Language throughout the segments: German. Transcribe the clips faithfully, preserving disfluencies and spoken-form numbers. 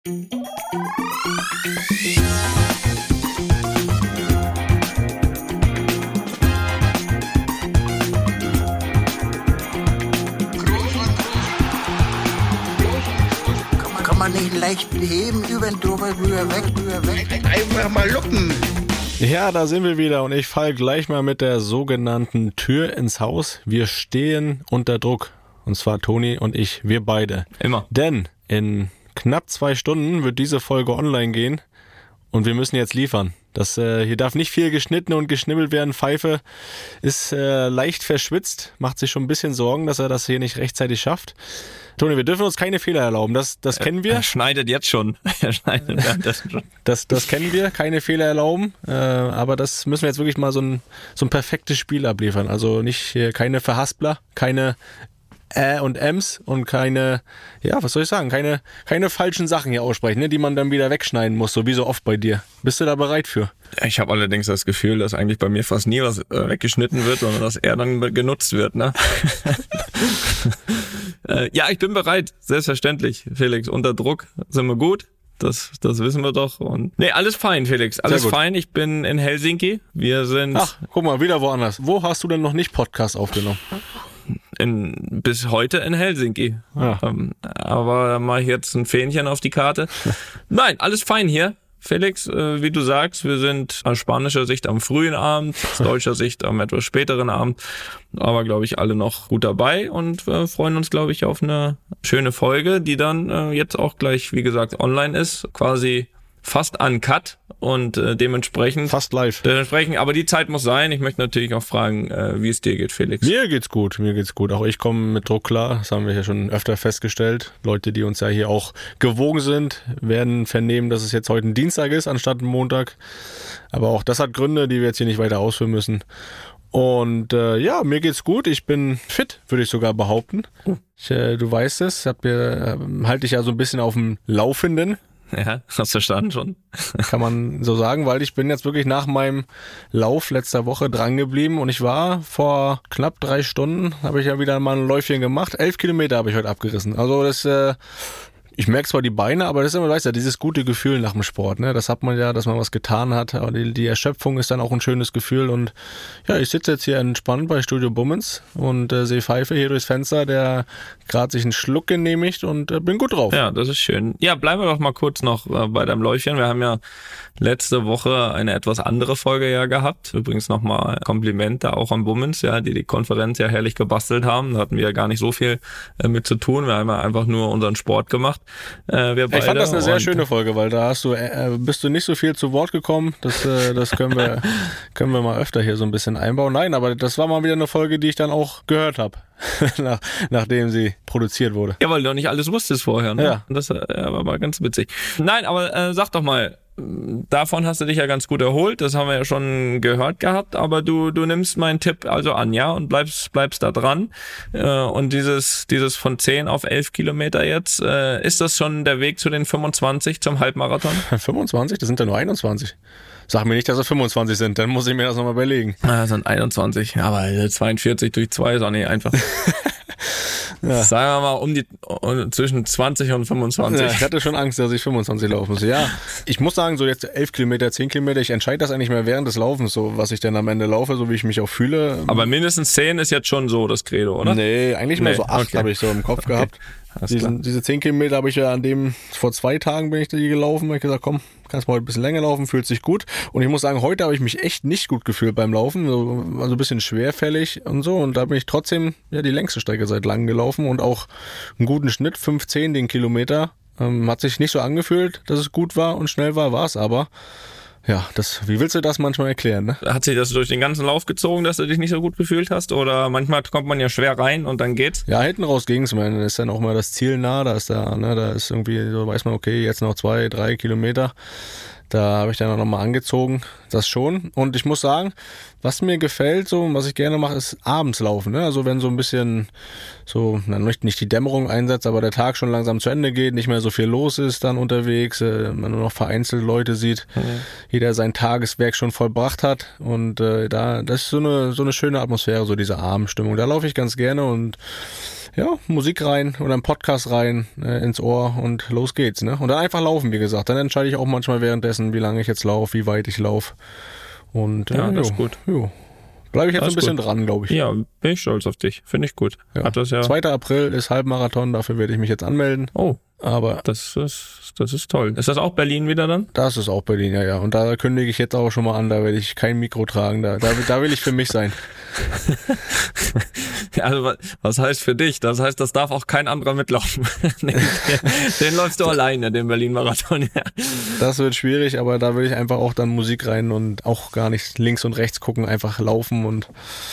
Kann man nicht leicht heben, über den drüber, rüber, weg, rüber, weg. Einfach mal luppen. Ja, da sind wir wieder und ich fall gleich mal mit der sogenannten Tür ins Haus. Wir stehen unter Druck. Und zwar Toni und ich, wir beide. Immer. Denn in knapp zwei Stunden wird diese Folge online gehen und wir müssen jetzt liefern. Das, äh, hier darf nicht viel geschnitten und geschnibbelt werden. Pfeife ist äh, leicht verschwitzt, macht sich schon ein bisschen Sorgen, dass er das hier nicht rechtzeitig schafft. Toni, wir dürfen uns keine Fehler erlauben, das, das kennen wir. Er schneidet jetzt schon. Er schneidet währenddessen schon. Das, das kennen wir, keine Fehler erlauben, äh, aber das müssen wir jetzt wirklich mal so ein, so ein perfektes Spiel abliefern. Also nicht äh, keine Verhaspler, keine Ä und Ems und keine, ja, was soll ich sagen, keine, keine falschen Sachen hier aussprechen, ne, die man dann wieder wegschneiden muss, so wie so oft bei dir. Bist du da bereit für? Ich habe allerdings das Gefühl, dass eigentlich bei mir fast nie was äh, weggeschnitten wird, sondern dass er dann genutzt wird, ne? äh, ja, ich bin bereit, selbstverständlich, Felix. Unter Druck sind wir gut. Das, das wissen wir doch. Und nee, alles fein, Felix. Alles fein. Ich bin in Helsinki. Wir sind. Ach, guck mal, wieder woanders. Wo hast du denn noch nicht Podcast aufgenommen? In, bis heute in Helsinki. Ja. Ähm, aber mache ich jetzt ein Fähnchen auf die Karte. Nein, alles fein hier. Felix, äh, wie du sagst, wir sind aus spanischer Sicht am frühen Abend, aus deutscher Sicht am etwas späteren Abend, aber glaube ich alle noch gut dabei und äh, freuen uns, glaube ich, auf eine schöne Folge, die dann äh, jetzt auch gleich, wie gesagt, online ist, quasi fast uncut und äh, dementsprechend fast live. Dementsprechend, aber die Zeit muss sein. Ich möchte natürlich auch fragen, äh, wie es dir geht, Felix. Mir geht's gut, mir geht's gut. Auch ich komme mit Druck klar. Das haben wir ja schon öfter festgestellt. Leute, die uns ja hier auch gewogen sind, werden vernehmen, dass es jetzt heute ein Dienstag ist anstatt ein Montag. Aber auch das hat Gründe, die wir jetzt hier nicht weiter ausführen müssen. Und äh, ja, mir geht's gut. Ich bin fit, würde ich sogar behaupten. Ich, äh, du weißt es, hab mir, äh, halte dich ja so ein bisschen auf dem Laufenden. Ja, hast du verstanden schon. Kann man so sagen, weil ich bin jetzt wirklich nach meinem Lauf letzter Woche dran geblieben und ich war vor knapp drei Stunden, habe ich ja wieder mal ein Läufchen gemacht. Elf Kilometer habe ich heute abgerissen. Also das, äh, ich merke zwar die Beine, aber das ist immer, weißt du, dieses gute Gefühl nach dem Sport, ne? Das hat man ja, dass man was getan hat. Aber die, die Erschöpfung ist dann auch ein schönes Gefühl und ja, ich sitze jetzt hier entspannt bei Studio Bummens und äh, sehe Pfeife hier durchs Fenster, der gerade sich einen Schluck genehmigt und äh, bin gut drauf. Ja, das ist schön. Ja, bleiben wir doch mal kurz noch äh, bei deinem Läufchen. Wir haben ja letzte Woche eine etwas andere Folge ja gehabt. Übrigens nochmal Kompliment da auch an Bummens, ja, die die Konferenz ja herrlich gebastelt haben. Da hatten wir ja gar nicht so viel äh, mit zu tun. Wir haben ja einfach nur unseren Sport gemacht. Äh, wir beide. Ich fand das eine sehr schöne Folge, weil da hast du äh, bist du nicht so viel zu Wort gekommen. Das, äh, das können wir können wir mal öfter hier so ein bisschen einbauen. Nein, aber das war mal wieder eine Folge, die ich dann auch gehört habe, nach, nachdem sie produziert wurde. Ja, weil du noch nicht alles wusstest vorher. Ne? Ja. Das äh, war mal ganz witzig. Nein, aber äh, sag doch mal, davon hast du dich ja ganz gut erholt, das haben wir ja schon gehört gehabt, aber du du nimmst meinen Tipp also an, ja, und bleibst bleibst da dran. Äh, und dieses dieses von zehn auf elf Kilometer jetzt, äh, ist das schon der Weg zu den fünfundzwanzig zum Halbmarathon? fünfundzwanzig? Das sind ja nur einundzwanzig. Sag mir nicht, dass es fünfundzwanzig sind, dann muss ich mir das nochmal überlegen. Ah, das sind einundzwanzig, aber zweiundvierzig durch zwei ist auch nicht einfach. Ja. Sagen wir mal um die um, zwischen zwanzig und fünfundzwanzig. Ja, ich hatte schon Angst, dass ich fünfundzwanzig laufen muss. Ja, ich muss sagen, so jetzt elf Kilometer, zehn Kilometer, ich entscheide das eigentlich mehr während des Laufens, so was ich dann am Ende laufe, so wie ich mich auch fühle. Aber mindestens zehn ist jetzt schon so das Credo, oder? Nee, eigentlich nee. Mehr so acht okay. Habe ich so im Kopf okay. gehabt. Diesen, diese zehn Kilometer habe ich ja an dem, vor zwei Tagen bin ich die gelaufen, habe ich gesagt, komm, kannst mal heute ein bisschen länger laufen, fühlt sich gut. Und ich muss sagen, heute habe ich mich echt nicht gut gefühlt beim Laufen, so, also ein bisschen schwerfällig und so. Und da bin ich trotzdem ja die längste Strecke seit langem gelaufen und auch einen guten Schnitt, fünf zehn den Kilometer. Ähm, hat sich nicht so angefühlt, dass es gut war und schnell war, war es aber. Ja, das, wie willst du das manchmal erklären, ne? Hat sich das durch den ganzen Lauf gezogen, dass du dich nicht so gut gefühlt hast? Oder manchmal kommt man ja schwer rein und dann geht's? Ja, hinten raus ging's, man. Da ist dann auch mal das Ziel nah, da ist da, ne, da ist irgendwie, so weiß man, okay, jetzt noch zwei, drei Kilometer. Da habe ich dann auch nochmal angezogen, das schon. Und ich muss sagen, was mir gefällt, so, und was ich gerne mache, ist abends laufen. Ne? Also wenn so ein bisschen, so, na, nicht, nicht die Dämmerung einsetzt, aber der Tag schon langsam zu Ende geht, nicht mehr so viel los ist dann unterwegs, äh, man nur noch vereinzelt Leute sieht, mhm. jeder sein Tageswerk schon vollbracht hat. Und äh, da, das ist so eine, so eine schöne Atmosphäre, so diese Abendstimmung. Da laufe ich ganz gerne und ja, Musik rein oder einen Podcast rein äh, ins Ohr und los geht's, ne? Und dann einfach laufen, wie gesagt. Dann entscheide ich auch manchmal währenddessen, wie lange ich jetzt laufe, wie weit ich laufe. Und äh, ja, das jo, ist gut. Jo. Bleibe ich jetzt Das ein bisschen gut. dran, glaube ich. Ja, bin ich stolz auf dich. Finde ich gut. Ja. Hat das ja. zweiter April ist Halbmarathon, dafür werde ich mich jetzt anmelden. Oh, Aber das ist, das ist toll. Ist das auch Berlin wieder dann? das ist auch Berlin, ja, ja. Und da kündige ich jetzt auch schon mal an, da werde ich kein Mikro tragen. Da, da, da will ich für mich sein. Also was heißt für dich? Das heißt, das darf auch kein anderer mitlaufen. den, den läufst du alleine, den Berlin-Marathon. Ja. Das wird schwierig, aber da will ich einfach auch dann Musik rein und auch gar nicht links und rechts gucken, einfach laufen und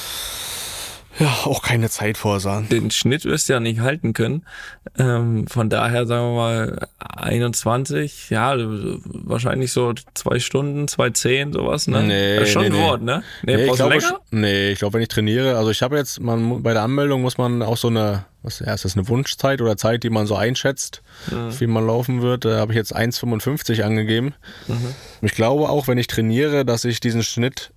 ja, auch keine Zeit vorsahen. Den Schnitt wirst du ja nicht halten können. Ähm, von daher sagen wir mal einundzwanzig, ja, wahrscheinlich so zwei Stunden, zwei zehn, sowas, ne? Nee, das ist schon nee, ein nee. Wort, ne? Nee, Nee, ich brauchst du glaube, länger? nee, ich glaube, wenn ich trainiere, also ich habe jetzt, man bei der Anmeldung muss man auch so eine, was ja, ist das eine Wunschzeit oder Zeit, die man so einschätzt, Mhm. wie man laufen wird. Da habe ich jetzt eins fünfundfünfzig angegeben. Mhm. Ich glaube auch, wenn ich trainiere, dass ich diesen Schnitt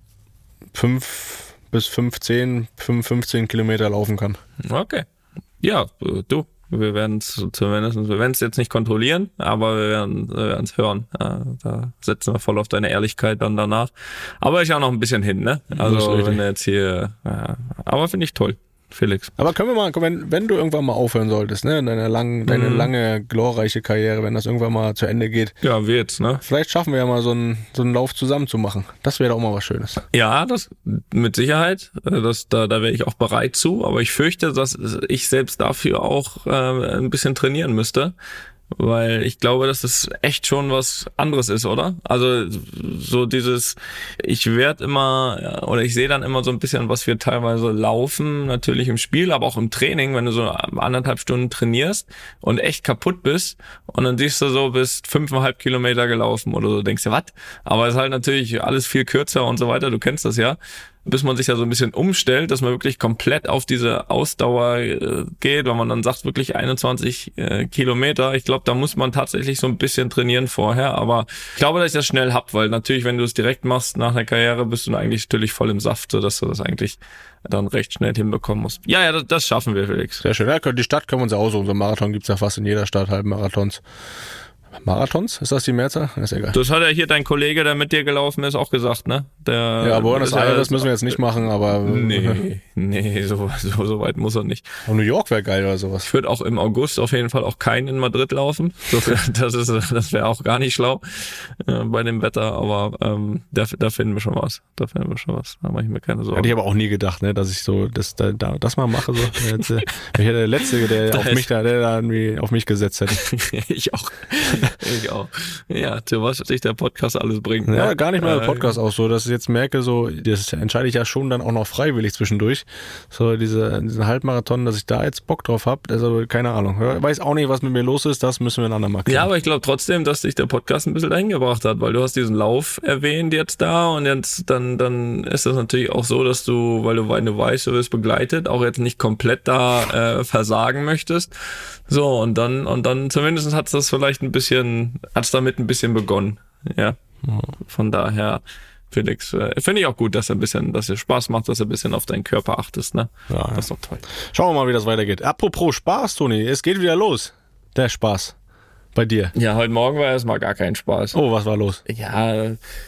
fünf bis fünfzehn, fünfzehn Kilometer laufen kann. Okay. Ja, du, wir werden es zumindest, wir werden es jetzt nicht kontrollieren, aber wir werden wir werden es hören. Ja, da setzen wir voll auf deine Ehrlichkeit dann danach. Aber ist ja noch ein bisschen hin, ne? Also wenn du jetzt hier, ja, aber finde ich toll. Felix. Aber können wir mal, wenn, wenn du irgendwann mal aufhören solltest, ne, deine, lang, deine Mhm. lange, glorreiche Karriere, wenn das irgendwann mal zu Ende geht, Ja, wie jetzt, ne? vielleicht schaffen wir ja mal so einen, so einen Lauf zusammen zu machen. Das wäre doch mal was Schönes. Ja, das mit Sicherheit. Das, da, da wäre ich auch bereit zu. Aber ich fürchte, dass ich selbst dafür auch äh, ein bisschen trainieren müsste. Weil ich glaube, dass das echt schon was anderes ist, oder? Also so dieses, ich werde immer, oder ich sehe dann immer so ein bisschen, was wir teilweise laufen, natürlich im Spiel, aber auch im Training, wenn du so anderthalb Stunden trainierst und echt kaputt bist und dann siehst du so, bist fünfeinhalb Kilometer gelaufen oder so, denkst du, was? Aber es ist halt natürlich alles viel kürzer und so weiter, du kennst das ja. Bis man sich ja so ein bisschen umstellt, dass man wirklich komplett auf diese Ausdauer äh, geht, wenn man dann sagt, wirklich einundzwanzig äh, Kilometer. Ich glaube, da muss man tatsächlich so ein bisschen trainieren vorher, aber ich glaube, dass ich das schnell hab, weil natürlich, wenn du es direkt machst nach einer Karriere, bist du eigentlich natürlich voll im Saft, sodass du das eigentlich dann recht schnell hinbekommen musst. Ja, ja, das, das schaffen wir, Felix. Sehr schön. Ja, die Stadt können wir uns ja aussuchen. So einen Marathon gibt's ja fast in jeder Stadt, Halbmarathons. Marathons? Ist das die Mehrzahl? Ist egal. Das hat ja hier dein Kollege, der mit dir gelaufen ist, auch gesagt, ne? Der, ja, Buenos ist ja- Aires müssen wir jetzt nicht machen, aber Nee, nee, so, so, so weit muss er nicht. New York wäre geil oder sowas. Ich würde auch im August auf jeden Fall auch keinen in Madrid laufen. So, das ist, das wäre auch gar nicht schlau äh, bei dem Wetter, aber ähm, da, da finden wir schon was. Da finden wir schon was. Da mache ich mir keine Sorgen. Hätte ich aber auch nie gedacht, ne, dass ich so das, da, da, das mal mache. So. Jetzt, äh, ich hätte der Letzte, der Da auf ist- mich da, der da irgendwie auf mich gesetzt hätte. ich auch. Ich auch. Ja, zu was sich der Podcast alles bringt. Ja, ne? gar nicht mal der Äh, Podcast auch so, dass ich jetzt merke, so, das entscheide ich ja schon dann auch noch freiwillig zwischendurch. So, diese, diesen Halbmarathon, dass ich da jetzt Bock drauf habe, also keine Ahnung. Ich weiß auch nicht, was mit mir los ist, das müssen wir ein andermal klären. Ja, aber ich glaube trotzdem, dass dich der Podcast ein bisschen dahin gebracht hat, weil du hast diesen Lauf erwähnt jetzt da und jetzt dann dann ist das natürlich auch so, dass du, weil du, weil du weißt, du wirst begleitet, auch jetzt nicht komplett da äh, versagen möchtest. So, und dann und dann zumindest hat das vielleicht ein bisschen, hat's damit ein bisschen begonnen. Ja, von daher, Felix, äh, finde ich auch gut, dass er ein bisschen, dass es Spaß macht, dass er ein bisschen auf deinen Körper achtest, ne? Ja, ja. Das ist doch toll. Schauen wir mal, wie das weitergeht. Apropos Spaß, Toni, es geht wieder los. Der Spaß. Bei dir. Ja, heute Morgen war erstmal gar kein Spaß. Oh, was war los? Ja,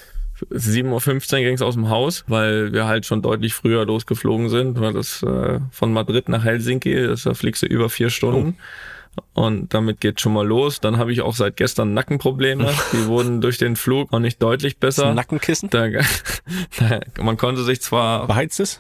sieben Uhr fünfzehn ging es aus dem Haus, weil wir halt schon deutlich früher losgeflogen sind, weil das äh, von Madrid nach Helsinki, das, da fliegst du über vier Stunden. Und damit geht schon mal los. Dann habe ich auch seit gestern Nackenprobleme. Die wurden durch den Flug noch nicht deutlich besser. Nackenkissen? Da, da, man konnte sich zwar Beheizt es?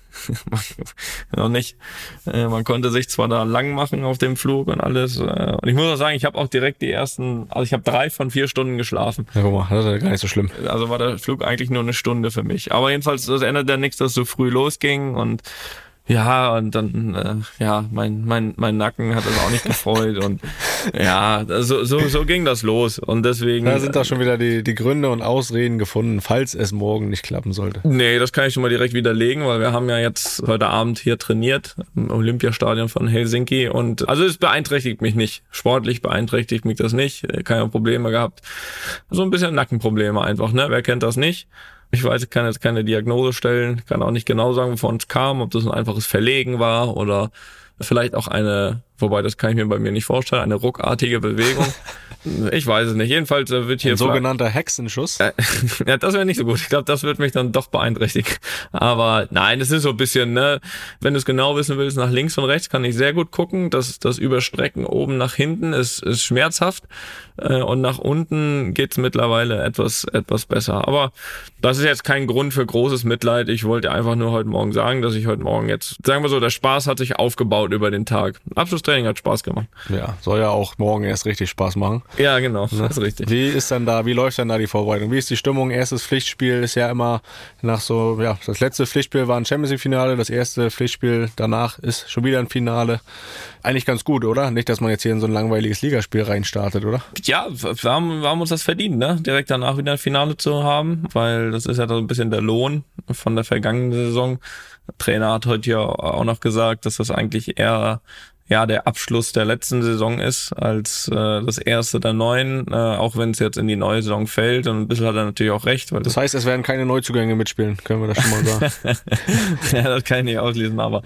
noch nicht. Äh, man konnte sich zwar da lang machen auf dem Flug und alles. Äh, und ich muss auch sagen, ich habe auch direkt die ersten, also ich habe drei von vier Stunden geschlafen. Ja, guck mal, das ist ja gar nicht so schlimm. Also war der Flug eigentlich nur eine Stunde für mich. Aber jedenfalls, das ändert ja nichts, dass es so früh losging und ja, und dann, äh, ja, mein, mein, mein Nacken hat das auch nicht gefreut und ja, so, so, so ging das los und deswegen. Da sind doch schon wieder die, die Gründe und Ausreden gefunden, falls es morgen nicht klappen sollte. Nee, das kann ich schon mal direkt widerlegen, weil wir haben ja jetzt heute Abend hier trainiert im Olympiastadion von Helsinki und also es beeinträchtigt mich nicht. Sportlich beeinträchtigt mich das nicht, keine Probleme gehabt. So ein bisschen Nackenprobleme einfach, ne? Wer kennt das nicht? Ich weiß, ich kann jetzt keine Diagnose stellen, kann auch nicht genau sagen, wovon es kam, ob das ein einfaches Verlegen war oder Vielleicht auch eine, wobei das kann ich mir bei mir nicht vorstellen, eine ruckartige Bewegung. Ich weiß es nicht. Jedenfalls wird hier... Ein sogenannter Hexenschuss? Ja, das wäre nicht so gut. Ich glaube, das wird mich dann doch beeinträchtigen. Aber nein, es ist so ein bisschen, ne, wenn du es genau wissen willst, nach links und rechts kann ich sehr gut gucken. Das, das Überstrecken oben nach hinten ist, ist schmerzhaft. Und nach unten geht's mittlerweile etwas, etwas besser. Aber das ist jetzt kein Grund für großes Mitleid. Ich wollte einfach nur heute Morgen sagen, dass ich heute Morgen jetzt, sagen wir so, der Spaß hat sich aufgebaut über den Tag. Abschlusstraining hat Spaß gemacht. Ja, soll ja auch morgen erst richtig Spaß machen. Ja, genau, ne? Das ist richtig. Wie ist dann da, wie läuft dann da die Vorbereitung? Wie ist die Stimmung? Erstes Pflichtspiel ist ja immer nach so, ja, das letzte Pflichtspiel war ein Champions League Finale, das erste Pflichtspiel danach ist schon wieder ein Finale. Eigentlich ganz gut, oder? Nicht, dass man jetzt hier in so ein langweiliges Ligaspiel reinstartet, oder? Ja, wir haben, wir haben uns das verdient, ne? Direkt danach wieder ein Finale zu haben, weil das ist ja so ein bisschen der Lohn von der vergangenen Saison. Der Trainer hat heute ja auch noch gesagt, dass das eigentlich eher ja der Abschluss der letzten Saison ist als äh, das erste der neuen, äh, auch wenn es jetzt in die neue Saison fällt. Und ein bisschen hat er natürlich auch recht. Weil das heißt, es werden keine Neuzugänge mitspielen, können wir das schon mal sagen. Ja, das kann ich nicht auslesen, aber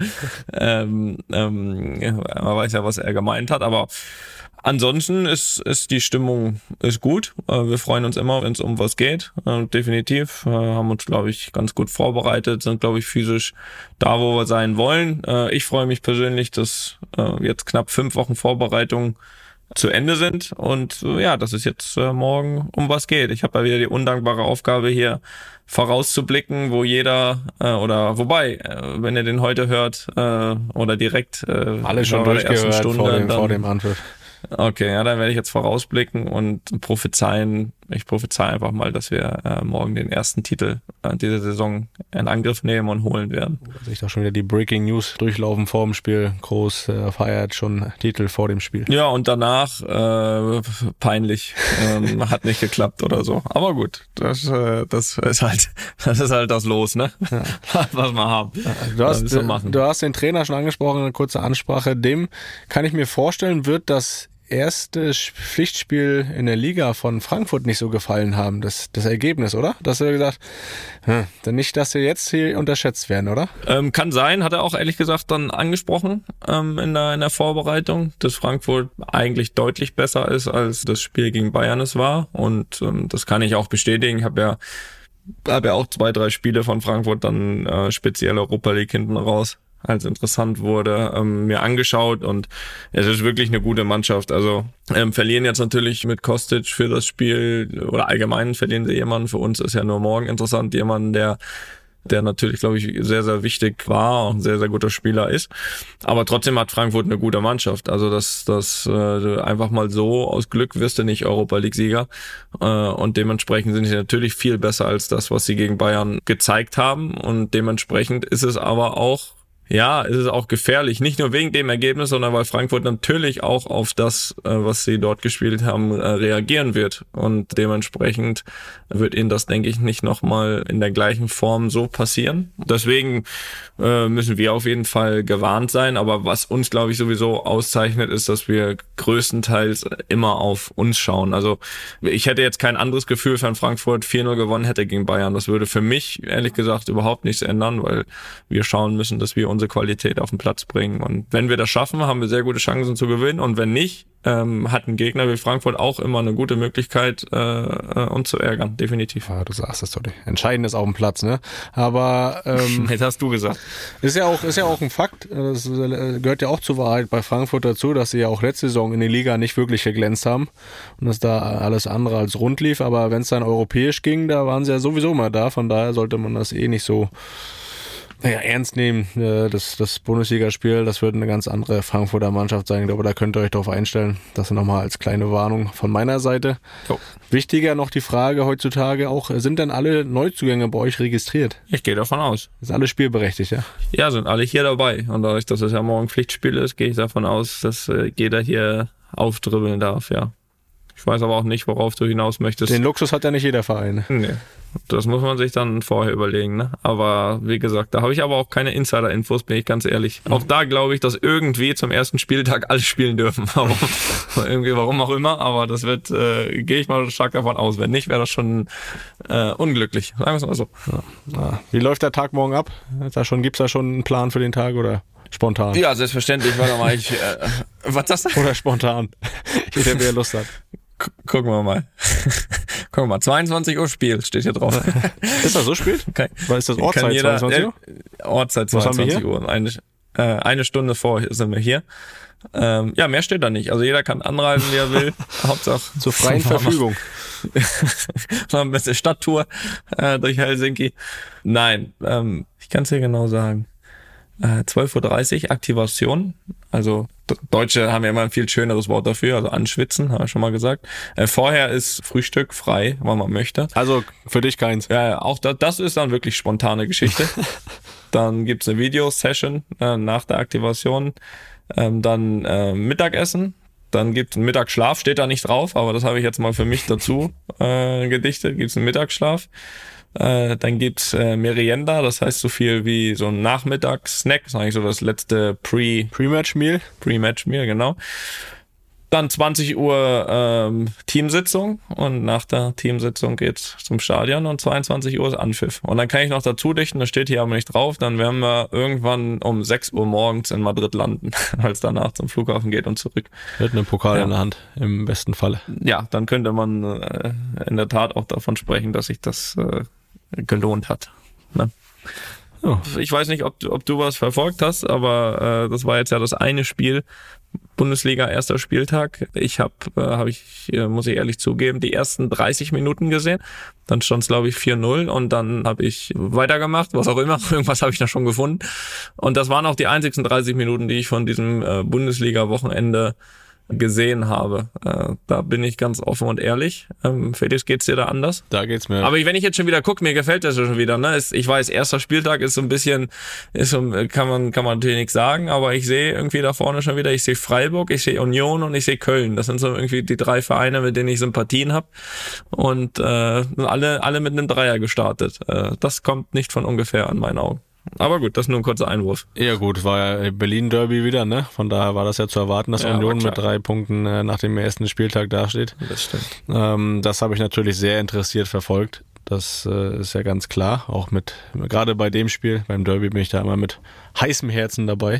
ähm, ähm, man weiß ja, was er gemeint hat. Aber ansonsten ist, ist die Stimmung ist gut. Wir freuen uns immer, wenn es um was geht. Definitiv. Haben uns, glaube ich, ganz gut vorbereitet, sind, glaube ich, physisch da, wo wir sein wollen. Ich freue mich persönlich, dass jetzt knapp fünf Wochen Vorbereitung zu Ende sind und ja, dass es jetzt morgen um was geht. Ich habe ja wieder die undankbare Aufgabe hier vorauszublicken, wo jeder oder wobei, wenn ihr den heute hört oder direkt alle schon durchgehört Stunde, vor dem, dann, vor dem Anpfiff. Okay, ja, dann werde ich jetzt vorausblicken und prophezeien. Ich prophezeie einfach mal, dass wir äh, morgen den ersten Titel äh, dieser Saison in Angriff nehmen und holen werden. Da sehe ich doch schon wieder die Breaking News durchlaufen vor dem Spiel. Groß äh, feiert schon Titel vor dem Spiel. Ja, und danach äh, peinlich. Ähm, hat nicht geklappt oder so. Aber gut, das, äh, das ist halt das ist halt das Los, ne? Ja. Was wir haben. Du hast, du, du hast den Trainer schon angesprochen, eine kurze Ansprache. Dem kann ich mir vorstellen, wird das erste Pflichtspiel in der Liga von Frankfurt nicht so gefallen haben, das, das Ergebnis, oder? Dass er gesagt, hm, dann nicht, dass wir jetzt hier unterschätzt werden, oder? Ähm, kann sein, hat er auch ehrlich gesagt dann angesprochen ähm, in, der, in der Vorbereitung, dass Frankfurt eigentlich deutlich besser ist, als das Spiel gegen Bayern es war und ähm, das kann ich auch bestätigen. Ich habe ja, hab ja auch zwei, drei Spiele von Frankfurt dann äh, speziell Europa League hinten raus, als interessant wurde, ähm, mir angeschaut und es ist wirklich eine gute Mannschaft. Also ähm, verlieren jetzt natürlich mit Kostic für das Spiel oder allgemein verlieren sie jemanden. Für uns ist ja nur morgen interessant, jemanden, der der natürlich, glaube ich, sehr, sehr wichtig war und ein sehr, sehr guter Spieler ist. Aber trotzdem hat Frankfurt eine gute Mannschaft. Also das, das äh, einfach mal so aus Glück wirst du nicht Europa League-Sieger. Äh, und dementsprechend sind sie natürlich viel besser als das, was sie gegen Bayern gezeigt haben. Und dementsprechend ist es aber auch Ja, es ist auch gefährlich, nicht nur wegen dem Ergebnis, sondern weil Frankfurt natürlich auch auf das, was sie dort gespielt haben, reagieren wird. Und dementsprechend wird ihnen das, denke ich, nicht nochmal in der gleichen Form so passieren. Deswegen äh, müssen wir auf jeden Fall gewarnt sein. Aber was uns, glaube ich, sowieso auszeichnet, ist, dass wir größtenteils immer auf uns schauen. Also ich hätte jetzt kein anderes Gefühl, wenn Frankfurt vier null gewonnen hätte gegen Bayern. Das würde für mich, ehrlich gesagt, überhaupt nichts ändern, weil wir schauen müssen, dass wir unsere Qualität auf den Platz bringen. Und wenn wir das schaffen, haben wir sehr gute Chancen zu gewinnen. Und wenn nicht, ähm, hat ein Gegner wie Frankfurt auch immer eine gute Möglichkeit, äh, uns zu ärgern. Definitiv. Ja, du sagst es doch. Entscheidend ist auf dem Platz, ne? Aber ähm, jetzt hast du gesagt. Ist ja auch ist ja auch ein Fakt. Das gehört ja auch zur Wahrheit bei Frankfurt dazu, dass sie ja auch letzte Saison in der Liga nicht wirklich geglänzt haben und dass da alles andere als rund lief. Aber wenn es dann europäisch ging, da waren sie ja sowieso mal da. Von daher sollte man das eh nicht so Naja, ernst nehmen, das, das Bundesligaspiel, das wird eine ganz andere Frankfurter Mannschaft sein. Ich glaube, da könnt ihr euch darauf einstellen. Das nochmal als kleine Warnung von meiner Seite. Oh. Wichtiger noch die Frage heutzutage auch, sind denn alle Neuzugänge bei euch registriert? Ich gehe davon aus. Ist alle spielberechtigt, ja? Ja, sind alle hier dabei. Und dadurch, dass es ja morgen Pflichtspiel ist, gehe ich davon aus, dass jeder hier aufdribbeln darf, ja. Ich weiß aber auch nicht, worauf du hinaus möchtest. Den Luxus hat ja nicht jeder Verein. Nee. Das muss man sich dann vorher überlegen, ne? Aber wie gesagt, da habe ich aber auch keine Insider-Infos, bin ich ganz ehrlich. Mhm. Auch da glaube ich, dass irgendwie zum ersten Spieltag alle spielen dürfen. Warum? irgendwie, warum auch immer, aber das wird, äh, gehe ich mal stark davon aus. Wenn nicht, wäre das schon äh, unglücklich. Sagen wir es mal so. Ja. Ja. Wie läuft der Tag morgen ab? Da schon, gibt's da schon einen Plan für den Tag, oder? Spontan. Ja, selbstverständlich. Warte mal, ich, äh, was das? Oder spontan. Jeder, wer Lust hat. G- gucken wir mal. Gucken wir mal. zweiundzwanzig Uhr Spiel steht hier drauf. Ist das so spät? Okay. Was ist das Ortszeit? Jeder, zweiundzwanzig Uhr? Äh, Ortszeit zweiundzwanzig Uhr. Eine, äh, eine Stunde vor sind wir hier. Ähm, ja, mehr steht da nicht. Also jeder kann anreisen, wie er will. Hauptsache zur freien Verfügung. Noch ein bisschen Stadttour äh, durch Helsinki. Nein, ähm, ich kann es dir genau sagen. Äh, zwölf Uhr dreißig Aktivation. Also D- Deutsche haben ja immer ein viel schöneres Wort dafür, also anschwitzen, habe ich schon mal gesagt. Äh, vorher ist Frühstück frei, wann man möchte. Also für dich keins. Ja, auch da, das ist dann wirklich spontane Geschichte. Dann gibt's eine Videosession äh, nach der Aktivation. Ähm, dann äh, Mittagessen. Dann gibt's einen Mittagsschlaf, steht da nicht drauf, aber das habe ich jetzt mal für mich dazu äh, gedichtet. Gibt's einen Mittagsschlaf. Äh, dann gibt's äh, Merienda, das heißt so viel wie so ein Nachmittagssnack. Das ist eigentlich so das letzte Pre, Pre-Match-Meal. Pre-Match-Meal, genau. Dann zwanzig Uhr ähm, Teamsitzung und nach der Teamsitzung geht's zum Stadion und zweiundzwanzig Uhr ist Anpfiff. Und dann kann ich noch dazu dichten, das steht hier aber nicht drauf, dann werden wir irgendwann um sechs Uhr morgens in Madrid landen, weil es danach zum Flughafen geht und zurück. Mit einem Pokal Ja. in der Hand, im besten Falle. Ja, dann könnte man äh, in der Tat auch davon sprechen, dass sich das äh, gelohnt hat. Ne? Oh. Ich weiß nicht, ob du, ob du was verfolgt hast, aber äh, das war jetzt ja das eine Spiel, Bundesliga erster Spieltag. Ich habe, äh, hab ich, äh, muss ich ehrlich zugeben, die ersten dreißig Minuten gesehen. Dann stand es, glaube ich, vier null und dann habe ich weitergemacht, was auch immer. Irgendwas habe ich da schon gefunden. Und das waren auch die einzigsten dreißig Minuten, die ich von diesem äh, Bundesliga-Wochenende gesehen habe. Äh, da bin ich ganz offen und ehrlich. Ähm, Felix, geht's dir da anders? Da geht's mir. Aber wenn ich jetzt schon wieder gucke, mir gefällt das ja schon wieder. Ne? Ich weiß, erster Spieltag ist so ein bisschen, ist so, kann man kann man natürlich nichts sagen, aber ich sehe irgendwie da vorne schon wieder, ich sehe Freiburg, ich sehe Union und ich sehe Köln. Das sind so irgendwie die drei Vereine, mit denen ich Sympathien habe. Und äh, alle alle mit einem Dreier gestartet. Äh, das kommt nicht von ungefähr an meinen Augen. Aber gut, das ist nur ein kurzer Einwurf. Ja gut, war ja Berlin-Derby wieder, ne? Von daher war das ja zu erwarten, dass Ja, Union war mit klar. drei Punkten äh, nach dem ersten Spieltag dasteht. Das stimmt. Ähm, das habe ich natürlich sehr interessiert verfolgt. Das äh, ist ja ganz klar. Auch mit, gerade bei dem Spiel, beim Derby bin ich da immer mit heißem Herzen dabei.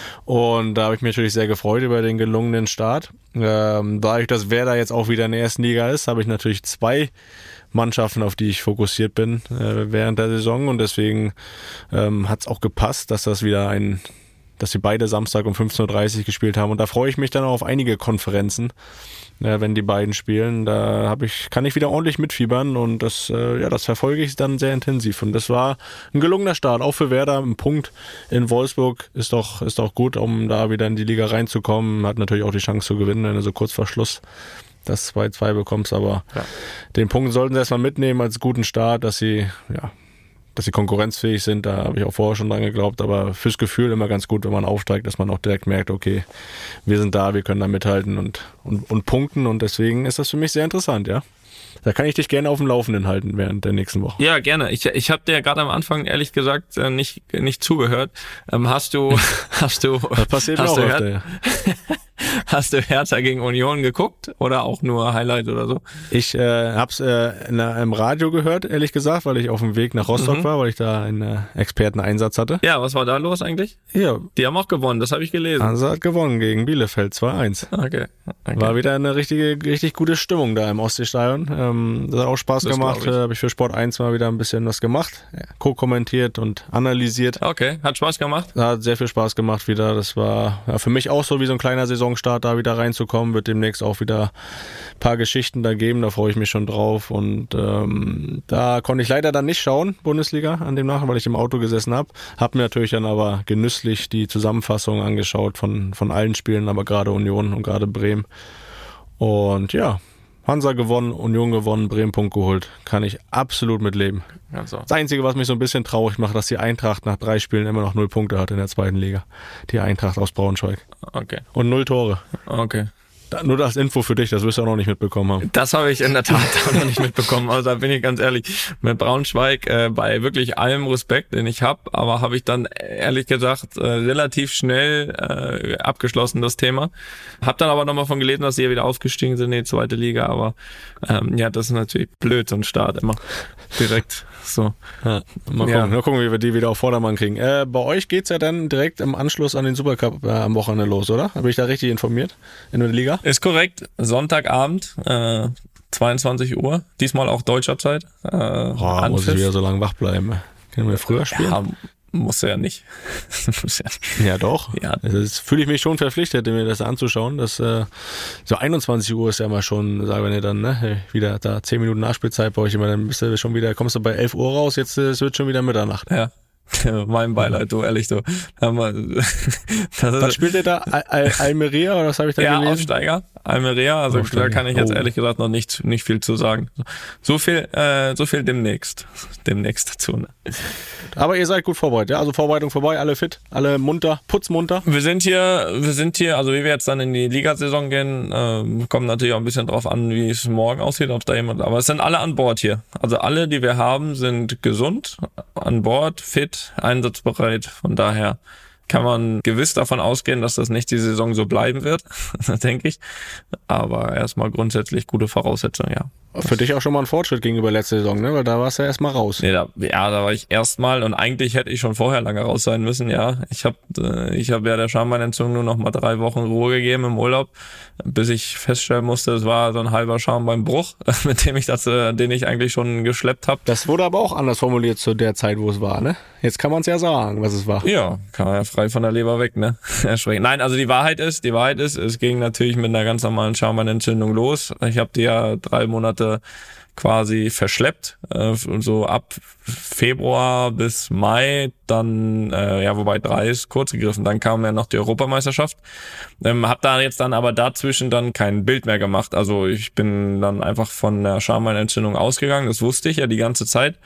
Und da habe ich mich natürlich sehr gefreut über den gelungenen Start. Ähm, dadurch, dass Werder jetzt auch wieder in der ersten Liga ist, habe ich natürlich zwei Mannschaften, auf die ich fokussiert bin äh, während der Saison. Und deswegen ähm, hat es auch gepasst, dass das wieder ein, dass sie beide Samstag um fünfzehn Uhr dreißig gespielt haben. Und da freue ich mich dann auch auf einige Konferenzen, äh, wenn die beiden spielen. Da habe ich, kann ich wieder ordentlich mitfiebern und das, äh, ja, das verfolge ich dann sehr intensiv. Und das war ein gelungener Start, auch für Werder. Ein Punkt in Wolfsburg ist doch, ist doch gut, um da wieder in die Liga reinzukommen. Hat natürlich auch die Chance zu gewinnen, wenn du so kurz vor Schluss das zwei zwei bekommst, aber Ja. den Punkt sollten sie erstmal mitnehmen als guten Start, dass sie, ja, dass sie konkurrenzfähig sind, da habe ich auch vorher schon dran geglaubt, aber fürs Gefühl immer ganz gut, wenn man aufsteigt, dass man auch direkt merkt, okay, wir sind da, wir können da mithalten und, und, und punkten und deswegen ist das für mich sehr interessant, ja. Da kann ich dich gerne auf dem Laufenden halten während der nächsten Woche. Ja, gerne. Ich, ich habe dir gerade am Anfang ehrlich gesagt äh, nicht nicht zugehört. Ähm, hast du hast du Das passiert mir hast auch du öfter, Her- ja. Hast du Hertha gegen Union geguckt oder auch nur Highlight oder so? Ich äh, hab's äh, in, äh, im Radio gehört, ehrlich gesagt, weil ich auf dem Weg nach Rostock Mhm. war, weil ich da einen äh, Experteneinsatz hatte. Ja, was war da los eigentlich? Ja, Die haben auch gewonnen, das habe ich gelesen. Hansa hat gewonnen gegen Bielefeld zwei eins. Okay. okay. War wieder eine richtige, richtig gute Stimmung da im Ostseestadion. Ähm, das hat auch Spaß Das gemacht. glaub ich. Äh, Habe ich für Sport eins mal wieder ein bisschen was gemacht. Ja, co-kommentiert und analysiert. Okay, hat Spaß gemacht? Hat sehr viel Spaß gemacht wieder. Das war ja, für mich auch so wie so ein kleiner Saisonstart, da wieder reinzukommen. Wird demnächst auch wieder ein paar Geschichten da geben. Da freue ich mich schon drauf. Und ähm, da konnte ich leider dann nicht schauen, Bundesliga, an dem Nachhinein, weil ich im Auto gesessen habe. Hab mir natürlich dann aber genüsslich die Zusammenfassung angeschaut von, von allen Spielen, aber gerade Union und gerade Bremen. Und ja, Hansa gewonnen, Union gewonnen, Bremen Punkt geholt. Kann ich absolut mitleben. Also. Das Einzige, was mich so ein bisschen traurig macht, dass die Eintracht nach drei Spielen immer noch null Punkte hat in der zweiten Liga. Die Eintracht aus Braunschweig. Okay. Und null Tore. Okay. Da, nur das Info für dich, das wirst du auch noch nicht mitbekommen haben. Das habe ich in der Tat auch noch nicht mitbekommen. Also da bin ich ganz ehrlich, mit Braunschweig äh, bei wirklich allem Respekt, den ich habe, aber habe ich dann ehrlich gesagt äh, relativ schnell äh, abgeschlossen, das Thema. Hab dann aber nochmal von gelesen, dass sie ja wieder aufgestiegen sind in die zweite Liga, aber ähm, ja, das ist natürlich blöd, so ein Start immer direkt So. Ja, mal, Ja. gucken, mal gucken, wie wir die wieder auf Vordermann kriegen. Äh, bei euch geht's ja dann direkt im Anschluss an den Supercup äh, am Wochenende los, oder? Bin ich da richtig informiert in der Liga? Ist korrekt. Sonntagabend, äh, zweiundzwanzig Uhr. Diesmal auch deutscher Zeit. Äh, Boah, muss ich wieder so lange wach bleiben. Können wir früher spielen? Ja, muss ja nicht. Ja, doch. Ja. Das fühle ich mich schon verpflichtet, mir das anzuschauen. Das, äh, so einundzwanzig Uhr ist ja mal schon, sagen wir dann, ne, wieder da zehn Minuten Nachspielzeit bei euch immer, dann bist du schon wieder, kommst du bei elf Uhr raus, jetzt äh, es wird schon wieder Mitternacht. Ja. Mein Beileid, du, ehrlich, du. Das Was spielt ihr da? Al- Al- Almeria oder was habe ich da ja, gelesen? Aufsteiger, Almeria, also Aufsteiger. da kann ich jetzt Oh. ehrlich gesagt noch nicht, nicht viel zu sagen. So viel, äh, so viel demnächst. Demnächst dazu, ne? Aber ihr seid gut vorbereitet, ja? Also Vorbereitung vorbei, alle fit, alle munter, putzmunter. Wir sind hier, wir sind hier, also wie wir jetzt dann in die Ligasaison gehen, ähm, kommt natürlich auch ein bisschen drauf an, wie es morgen aussieht, ob da jemand, aber es sind alle an Bord hier. Also alle, die wir haben, sind gesund, an Bord, fit, einsatzbereit. Von daher kann man gewiss davon ausgehen, dass das nicht die Saison so bleiben wird, denke ich. Aber erstmal grundsätzlich gute Voraussetzungen, ja. Für dich auch schon mal ein Fortschritt gegenüber letzter Saison, ne? Weil da warst du ja erstmal raus. Nee, da, ja, da war ich erstmal und eigentlich hätte ich schon vorher lange raus sein müssen, ja. Ich habe äh, ich hab ja der Schambeinentzündung nur noch mal drei Wochen Ruhe gegeben im Urlaub, bis ich feststellen musste, es war so ein halber Schambeinbruch, mit dem ich das, äh, den ich eigentlich schon geschleppt habe. Das wurde aber auch anders formuliert zu der Zeit, wo es war, ne? Jetzt kann man es ja sagen, was es war. Ja, kann man ja frei von der Leber weg, ne? Erschreckend. Nein, also die Wahrheit ist, die Wahrheit ist, es ging natürlich mit einer ganz normalen Schambeinentzündung los. Ich habe die ja drei Monate quasi verschleppt, äh, so ab Februar bis Mai, dann, äh, ja, wobei drei ist kurz gegriffen, dann kam ja noch die Europameisterschaft, ähm, hab da jetzt dann aber dazwischen dann kein Bild mehr gemacht, also ich bin dann einfach von der Schambeinentzündung ausgegangen, das wusste ich ja die ganze Zeit.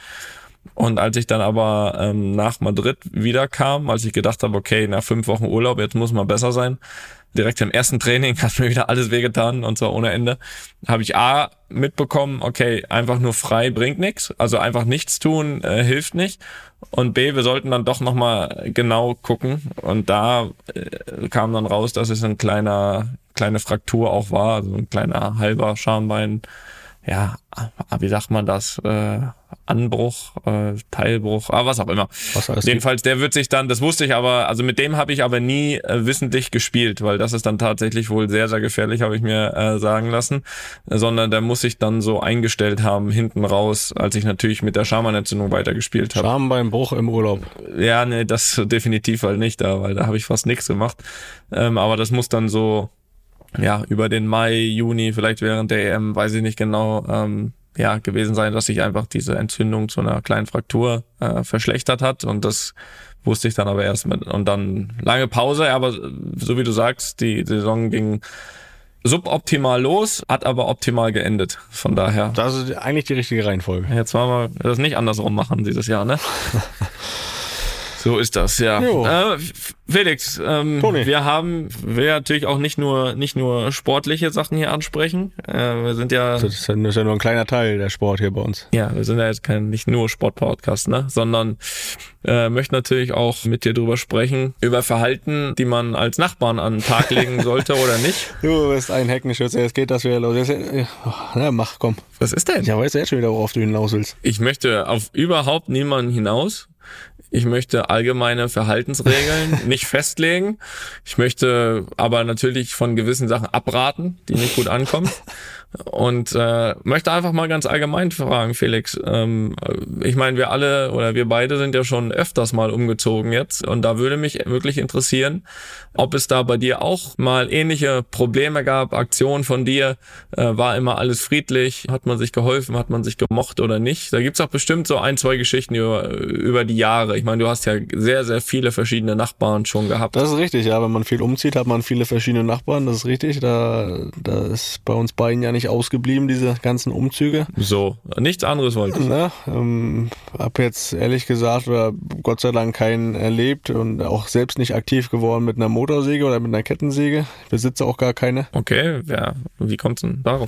Und als ich dann aber ähm, nach Madrid wiederkam, als ich gedacht habe, okay, nach fünf Wochen Urlaub, jetzt muss mal besser sein, direkt im ersten Training hat mir wieder alles wehgetan und zwar ohne Ende, habe ich A mitbekommen, okay, einfach nur frei bringt nichts, also einfach nichts tun äh, hilft nicht und B, wir sollten dann doch nochmal genau gucken und da äh, kam dann raus, dass es ein kleiner kleine Fraktur auch war, also ein kleiner halber Schambein, ja, wie sagt man das, äh, Anbruch, äh, Teilbruch, aber was auch immer. Was alles Jedenfalls, der wird sich dann, das wusste ich aber, also mit dem habe ich aber nie äh, wissentlich gespielt, weil das ist dann tatsächlich wohl sehr, sehr gefährlich, habe ich mir äh, sagen lassen, sondern der muss sich dann so eingestellt haben, hinten raus, als ich natürlich mit der Schambeinentzündung weitergespielt habe. Schambeinbruch im Urlaub. Ja, nee, das definitiv halt nicht da, weil da habe ich fast nichts gemacht, ähm, aber das muss dann so, ja, über den Mai, Juni, vielleicht während der E M, weiß ich nicht genau, ähm, ja, gewesen sein, dass sich einfach diese Entzündung zu einer kleinen Fraktur äh, verschlechtert hat und das wusste ich dann aber erst mit und dann lange Pause, aber so wie du sagst, die Saison ging suboptimal los, hat aber optimal geendet, von daher. Das ist eigentlich die richtige Reihenfolge. Jetzt wollen wir das nicht andersrum machen dieses Jahr, ne? So ist das, ja. Äh, Felix, ähm, wir haben, wir natürlich auch nicht nur nicht nur sportliche Sachen hier ansprechen. Äh, wir sind ja, das ist ja nur ein kleiner Teil der Sport hier bei uns. Ja, wir sind ja jetzt kein nicht nur Sportpodcast, ne, sondern äh, möchten natürlich auch mit dir drüber sprechen über Verhalten, die man als Nachbarn an den Tag legen sollte oder nicht. Du bist ein Heckenschütze, jetzt geht das wieder los. Jetzt, ja, mach, komm. Was ist denn? Ja, weißt du jetzt schon wieder, worauf du hinaus willst? Ich möchte auf überhaupt niemanden hinaus. Ich möchte allgemeine Verhaltensregeln nicht festlegen. Ich möchte aber natürlich von gewissen Sachen abraten, die nicht gut ankommen. Und äh, möchte einfach mal ganz allgemein fragen, Felix. Ähm, ich meine, wir alle oder wir beide sind ja schon öfters mal umgezogen jetzt. Und da würde mich wirklich interessieren, ob es da bei dir auch mal ähnliche Probleme gab, Aktionen von dir. Äh, war immer alles friedlich? Hat man sich geholfen? Hat man sich gemocht oder nicht? Da gibt's auch bestimmt so ein, zwei Geschichten über, über die Jahre. Ich meine, du hast ja sehr, sehr viele verschiedene Nachbarn schon gehabt. Das ist richtig, ja. Wenn man viel umzieht, hat man viele verschiedene Nachbarn. Das ist richtig. Da, da ist bei uns beiden ja nicht ausgeblieben, diese ganzen Umzüge. So, nichts anderes wollte ich. Na, ähm, hab jetzt ehrlich gesagt oder Gott sei Dank keinen erlebt und auch selbst nicht aktiv geworden mit einer Motorsäge oder mit einer Kettensäge. Ich besitze auch gar keine. Okay, ja, wie kommt's denn darum?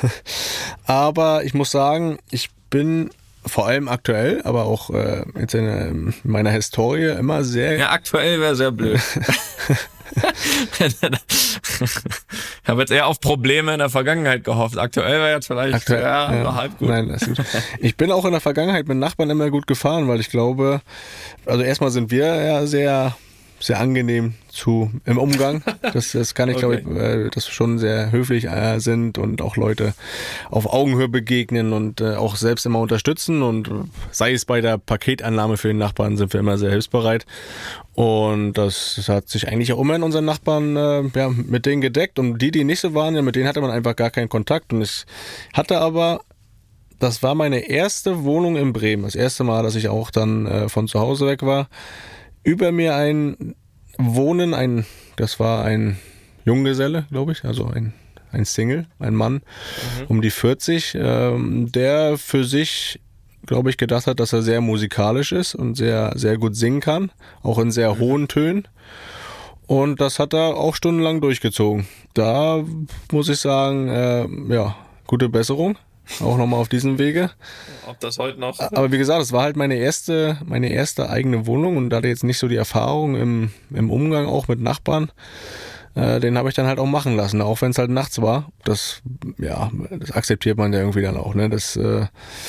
Aber ich muss sagen, ich bin vor allem aktuell, aber auch äh, jetzt in, in meiner Historie immer sehr... Ja, aktuell wäre sehr blöd. Ich habe jetzt eher auf Probleme in der Vergangenheit gehofft. Aktuell wäre jetzt vielleicht Aktuell, ja, ja. halb gut. Nein, das ist gut. Ich bin auch in der Vergangenheit mit Nachbarn immer gut gefahren, weil ich glaube, also erstmal sind wir ja sehr, sehr angenehm zu im Umgang. Das, das kann ich, okay. glaube ich, äh, dass wir schon sehr höflich äh, sind und auch Leute auf Augenhöhe begegnen und äh, auch selbst immer unterstützen. Und sei es bei der Paketannahme für den Nachbarn, sind wir immer sehr hilfsbereit. Und das, das hat sich eigentlich auch immer in unseren Nachbarn äh, ja, mit denen gedeckt. Und die, die nicht so waren, ja, mit denen hatte man einfach gar keinen Kontakt. Und ich hatte aber, das war meine erste Wohnung in Bremen. Das erste Mal, dass ich auch dann äh, von zu Hause weg war. Über mir ein Wohnen, ein, das war ein Junggeselle, glaube ich, also ein, ein Single, ein Mann, mhm. um die vierzig, ähm, der für sich, glaube ich, gedacht hat, dass er sehr musikalisch ist und sehr, sehr gut singen kann, auch in sehr hohen Tönen. Und das hat er auch stundenlang durchgezogen. Da muss ich sagen, äh, ja, gute Besserung. Auch nochmal auf diesem Wege. Ob das heute noch... Aber wie gesagt, es war halt meine erste, meine erste eigene Wohnung und da hatte jetzt nicht so die Erfahrung im, im Umgang auch mit Nachbarn. Äh, den habe ich dann halt auch machen lassen, auch wenn es halt nachts war. Das, ja, das akzeptiert man ja irgendwie dann auch, ne? Das, äh,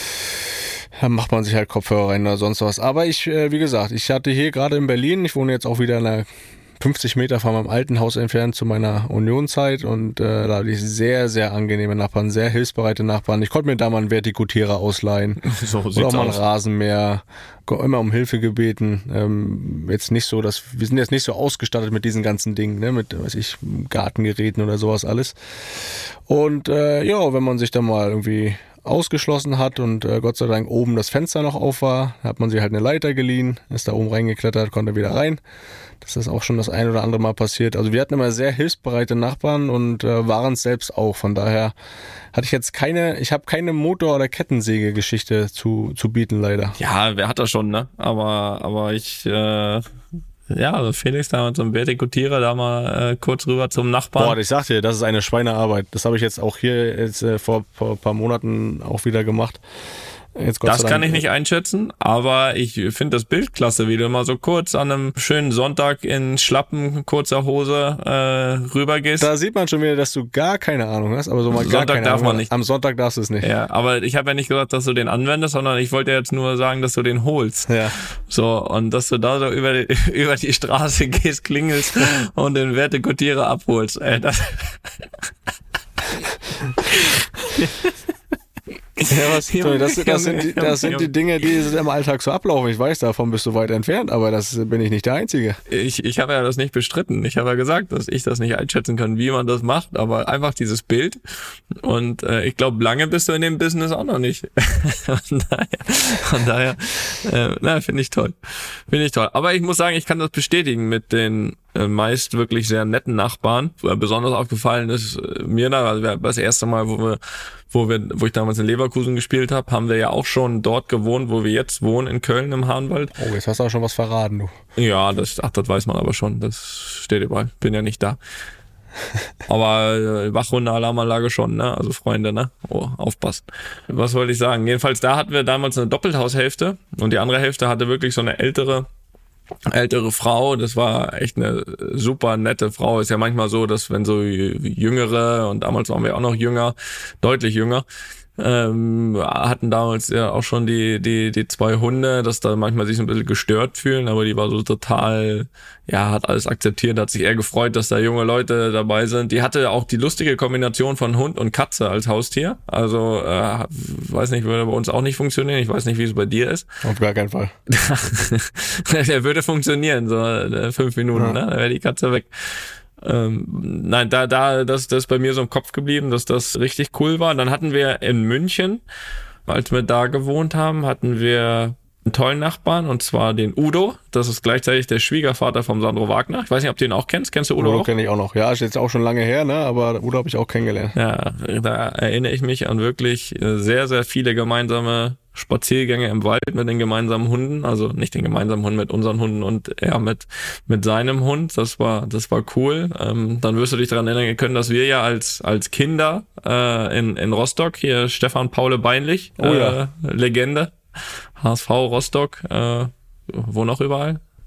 da macht man sich halt Kopfhörer rein oder sonst was. Aber ich, äh, wie gesagt, ich hatte hier gerade in Berlin, ich wohne jetzt auch wieder in einer fünfzig Meter von meinem alten Haus entfernt zu meiner Unionzeit und äh, da hatte ich sehr, sehr angenehme Nachbarn, sehr hilfsbereite Nachbarn. Ich konnte mir da mal einen Vertikutierer ausleihen so oder auch mal einen aus. Rasenmäher, immer um Hilfe gebeten. Ähm, jetzt nicht so, dass wir sind jetzt nicht so ausgestattet mit diesen ganzen Dingen, ne, mit, weiß ich, Gartengeräten oder sowas alles. Und äh, ja, wenn man sich dann mal irgendwie ausgeschlossen hat und äh, Gott sei Dank oben das Fenster noch auf war, hat man sich halt eine Leiter geliehen, ist da oben reingeklettert, konnte wieder rein. Das ist auch schon das ein oder andere Mal passiert. Also wir hatten immer sehr hilfsbereite Nachbarn und äh, waren es selbst auch. Von daher hatte ich jetzt keine, ich habe keine Motor- oder Kettensäge-Geschichte zu, zu bieten, leider. Ja, wer hat das schon, ne? Aber, aber ich, äh, ja, also Felix da mit so einem Vertikutierer da mal äh, kurz rüber zum Nachbarn. Boah, ich sag dir, das ist eine Schweinearbeit. Das habe ich jetzt auch hier jetzt äh, vor, vor ein paar Monaten auch wieder gemacht. Jetzt Gott das sei Dank, kann ich nicht einschätzen, aber ich finde das Bild klasse, wie du mal so kurz an einem schönen Sonntag in Schlappen, kurzer Hose äh, rübergehst. Da sieht man schon wieder, dass du gar keine Ahnung hast, aber so mal gar Sonntag keine darf Ahnung. man nicht. Am Sonntag darfst du es nicht. Ja, aber ich habe ja nicht gesagt, dass du den anwendest, sondern ich wollte jetzt nur sagen, dass du den holst. Ja. So, und dass du da so über die, über die Straße gehst, klingelst und den Vertikutierer abholst. Ey, das Ja, was, Junge, das, das, sind die, das sind die Dinge, die im Alltag so ablaufen. Ich weiß, davon bist du weit entfernt, aber das bin ich nicht der Einzige. Ich, ich habe ja das nicht bestritten. Ich habe ja gesagt, dass ich das nicht einschätzen kann, wie man das macht, aber einfach dieses Bild. Und äh, ich glaube, lange bist du in dem Business auch noch nicht. Von daher, von daher äh, na, finde ich toll. Finde ich toll. Aber ich muss sagen, ich kann das bestätigen mit den äh, meist wirklich sehr netten Nachbarn. Besonders aufgefallen ist äh, mir da, also das erste Mal, wo wir wo wir, wo ich damals in Leverkusen gespielt habe, haben wir ja auch schon dort gewohnt, wo wir jetzt wohnen, in Köln im Hahnwald. Oh, jetzt hast du auch schon was verraten, du. Ja, das, ach, das weiß man aber schon, das steht überall, bin ja nicht da. Aber äh, Wachhunde-Alarmanlage schon, ne, also Freunde, ne, oh, aufpassen. Was wollte ich sagen? Jedenfalls, da hatten wir damals eine Doppelhaushälfte und die andere Hälfte hatte wirklich so eine ältere ältere Frau, das war echt eine super nette Frau. Ist ja manchmal so, dass wenn so Jüngere, und damals waren wir auch noch jünger, deutlich jünger, ähm, hatten damals ja auch schon die die die zwei Hunde, dass da manchmal sich so ein bisschen gestört fühlen, aber die war so total, ja, hat alles akzeptiert, hat sich eher gefreut, dass da junge Leute dabei sind. Die hatte auch die lustige Kombination von Hund und Katze als Haustier, also äh, weiß nicht, würde bei uns auch nicht funktionieren, ich weiß nicht, wie es bei dir ist. Auf gar keinen Fall. Der würde funktionieren, so äh, fünf Minuten, ja. Ne? Da wäre die Katze weg. Ähm, nein, da, da, das, das ist bei mir so im Kopf geblieben, dass das richtig cool war. Dann hatten wir in München, als wir da gewohnt haben, hatten wir einen tollen Nachbarn, und zwar den Udo. Das ist gleichzeitig der Schwiegervater vom Sandro Wagner. Ich weiß nicht, ob du ihn auch kennst. Kennst du Udo? Udo auch? kenne ich auch noch. Ja, ist jetzt auch schon lange her, ne? Aber Udo habe ich auch kennengelernt. Ja, da erinnere ich mich an wirklich sehr, sehr viele gemeinsame Spaziergänge im Wald mit den gemeinsamen Hunden, also nicht den gemeinsamen Hund mit unseren Hunden und er mit mit seinem Hund. Das war das war cool. Ähm, dann wirst du dich daran erinnern können, dass wir ja als als Kinder äh, in in Rostock hier Stefan Paule Beinlich, äh, oh ja. Legende, H S V Rostock, äh, wo noch überall?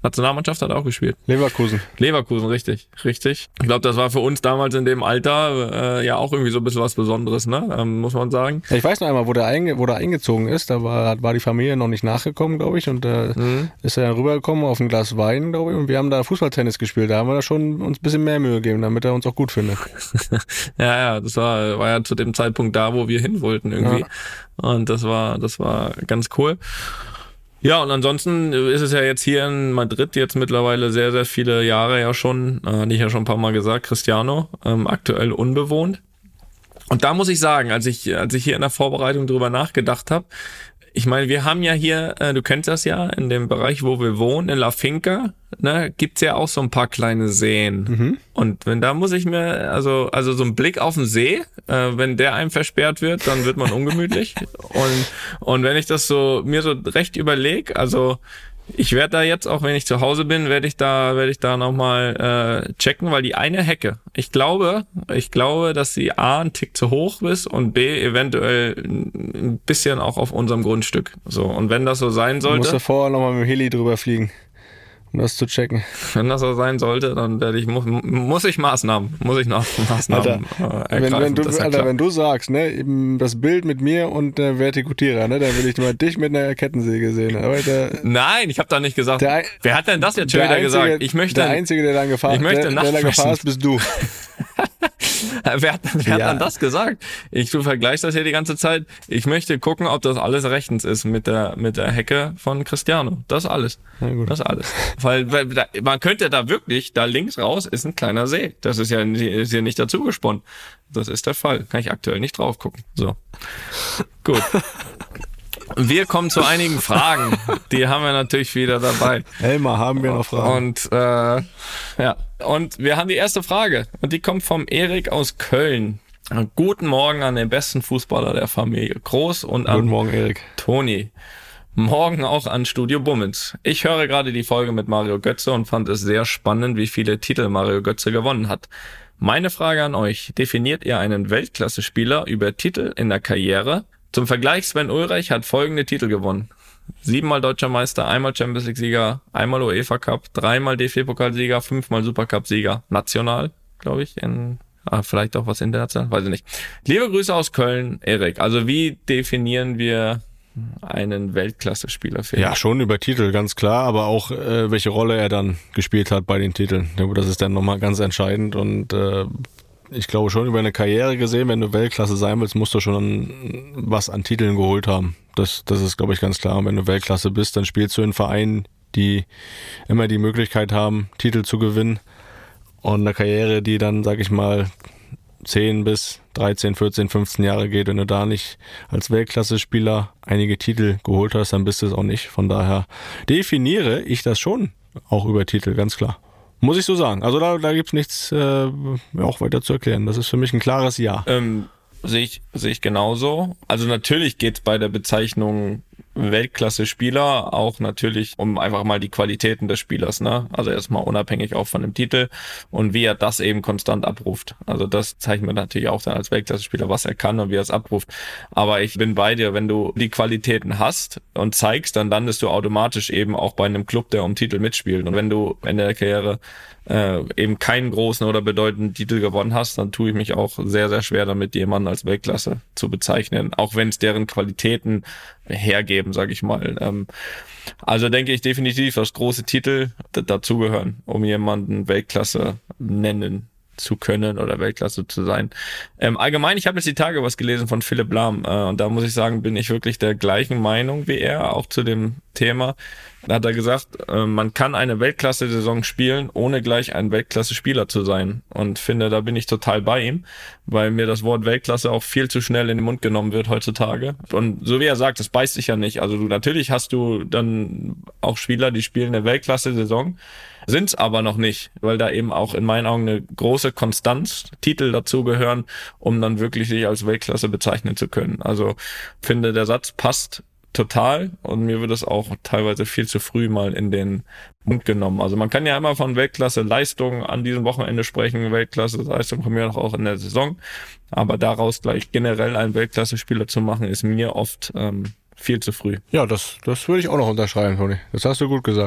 Nationalmannschaft hat er auch gespielt. Leverkusen. Leverkusen, richtig, richtig. Ich glaube, das war für uns damals in dem Alter äh, ja auch irgendwie so ein bisschen was Besonderes, ne? Ähm, muss man sagen. Ich weiß noch einmal, wo der, einge- wo der eingezogen ist, da war, war die Familie noch nicht nachgekommen, glaube ich, und äh, mhm. ist er dann rübergekommen auf ein Glas Wein, glaube ich, und wir haben da Fußballtennis gespielt. Da haben wir da schon uns ein bisschen mehr Mühe gegeben, damit er uns auch gut findet. ja, ja, das war, war ja zu dem Zeitpunkt da, wo wir hin wollten irgendwie. Ja. Und das war, das war ganz cool. Ja, und ansonsten ist es ja jetzt hier in Madrid jetzt mittlerweile sehr, sehr viele Jahre ja schon, äh, hatte ich ja schon ein paar Mal gesagt, Cristiano, ähm, aktuell unbewohnt. Und da muss ich sagen, als ich, als ich hier in der Vorbereitung drüber nachgedacht habe, ich meine, wir haben ja hier, äh, du kennst das ja, in dem Bereich, wo wir wohnen, in La Finca, ne, gibt's ja auch so ein paar kleine Seen. Mhm. Und wenn da muss ich mir, also also so ein Blick auf den See, äh, wenn der einem versperrt wird, dann wird man ungemütlich. und und wenn ich das so mir so recht überlege, also ich werde da jetzt, auch wenn ich zu Hause bin, werde ich da werde ich da nochmal äh, checken, weil die eine Hecke, ich glaube, ich glaube, dass die A ein Tick zu hoch ist und B eventuell ein bisschen auch auf unserem Grundstück. So, und wenn das so sein sollte... Du musst da vorher nochmal mit dem Heli drüber fliegen, um das zu checken. Wenn das so sein sollte, dann werde ich, muss, muss ich Maßnahmen, muss ich noch Maßnahmen Alter, äh, ergreifen. Wenn, wenn du, ja Alter, wenn du sagst, ne, eben das Bild mit mir und der Vertikutierer, ne, dann will ich mal dich mit einer Kettensäge sehen. Aber der, Nein, ich habe da nicht gesagt. Der, wer hat denn das jetzt schon wieder einzige, gesagt? Ich möchte, der Einzige, der dann gefahren, ich möchte der, der dann gefahren ist, bist du. wer hat, wer ja. hat dann das gesagt? Ich, du vergleichst das hier die ganze Zeit. Ich möchte gucken, ob das alles rechtens ist mit der mit der Hecke von Cristiano. Das alles. Ja, gut. Das alles. Weil, weil da, man könnte da wirklich, da links raus ist ein kleiner See. Das ist ja ist hier nicht dazu gesponnen. Das ist der Fall. Kann ich aktuell nicht drauf gucken. So. Gut. Wir kommen zu einigen Fragen. Die haben wir natürlich wieder dabei. Elmar, haben wir noch Fragen? Und äh, ja, und wir haben die erste Frage. Und die kommt vom Erik aus Köln. Guten Morgen an den besten Fußballer der Familie. Groß und an Guten Morgen, Erik. Toni. Morgen auch an Studio Bummens. Ich höre gerade die Folge mit Mario Götze und fand es sehr spannend, wie viele Titel Mario Götze gewonnen hat. Meine Frage an euch. Definiert ihr einen Weltklasse-Spieler über Titel in der Karriere? Zum Vergleich, Sven Ulreich hat folgende Titel gewonnen. Siebenmal Deutscher Meister, einmal Champions League-Sieger, einmal UEFA Cup, dreimal D F B-Pokalsieger, fünfmal Supercup-Sieger. National, glaube ich, in, ah, vielleicht auch was international, weiß ich nicht. Liebe Grüße aus Köln, Erik. Also wie definieren wir einen Weltklasse-Spieler? Ja, schon über Titel, ganz klar, aber auch äh, welche Rolle er dann gespielt hat bei den Titeln. Das ist dann nochmal ganz entscheidend und äh, ich glaube schon über eine Karriere gesehen, wenn du Weltklasse sein willst, musst du schon was an Titeln geholt haben. Das, das ist, glaube ich, ganz klar. Und wenn du Weltklasse bist, dann spielst du in Vereinen, die immer die Möglichkeit haben, Titel zu gewinnen. Und eine Karriere, die dann, sag ich mal, zehn bis dreizehn, vierzehn, fünfzehn Jahre geht. Wenn du da nicht als Weltklasse-Spieler einige Titel geholt hast, dann bist du es auch nicht. Von daher definiere ich das schon auch über Titel, ganz klar. Muss ich so sagen. Also da, da gibt's nichts äh, auch weiter zu erklären. Das ist für mich ein klares Ja. Ähm, sehe ich, sehe ich genauso. Also natürlich geht's bei der Bezeichnung Weltklasse-Spieler auch natürlich um einfach mal die Qualitäten des Spielers, ne? Also erstmal unabhängig auch von dem Titel und wie er das eben konstant abruft. Also das zeichnet man natürlich auch dann als Weltklasse-Spieler, was er kann und wie er es abruft. Aber ich bin bei dir, wenn du die Qualitäten hast und zeigst, dann landest du automatisch eben auch bei einem Club, der um Titel mitspielt. Und wenn du Ende der Karriere äh, eben keinen großen oder bedeutenden Titel gewonnen hast, dann tue ich mich auch sehr, sehr schwer damit, jemanden als Weltklasse zu bezeichnen, auch wenn es deren Qualitäten hergeben, sage ich mal. Ähm, also denke ich definitiv, dass große Titel d- dazugehören, um jemanden Weltklasse nennen zu können oder Weltklasse zu sein. Ähm, allgemein, ich habe jetzt die Tage was gelesen von Philipp Lahm äh, und da muss ich sagen, bin ich wirklich der gleichen Meinung wie er, auch zu dem Thema. Da hat er gesagt, äh, man kann eine Weltklasse-Saison spielen, ohne gleich ein Weltklasse-Spieler zu sein. Und finde, da bin ich total bei ihm, weil mir das Wort Weltklasse auch viel zu schnell in den Mund genommen wird heutzutage. Und so wie er sagt, das beißt sich ja nicht. Also du, natürlich hast du dann auch Spieler, die spielen eine Weltklasse-Saison, sind's aber noch nicht, weil da eben auch in meinen Augen eine große Konstanz, Titel dazugehören, um dann wirklich sich als Weltklasse bezeichnen zu können. Also finde, der Satz passt total und mir wird es auch teilweise viel zu früh mal in den Mund genommen. Also man kann ja immer von Weltklasse-Leistung an diesem Wochenende sprechen, Weltklasse-Leistung von mir auch in der Saison, aber daraus gleich generell einen Weltklasse-Spieler zu machen, ist mir oft ähm, viel zu früh. Ja, das, das würde ich auch noch unterschreiben, Toni. Das hast du gut gesagt.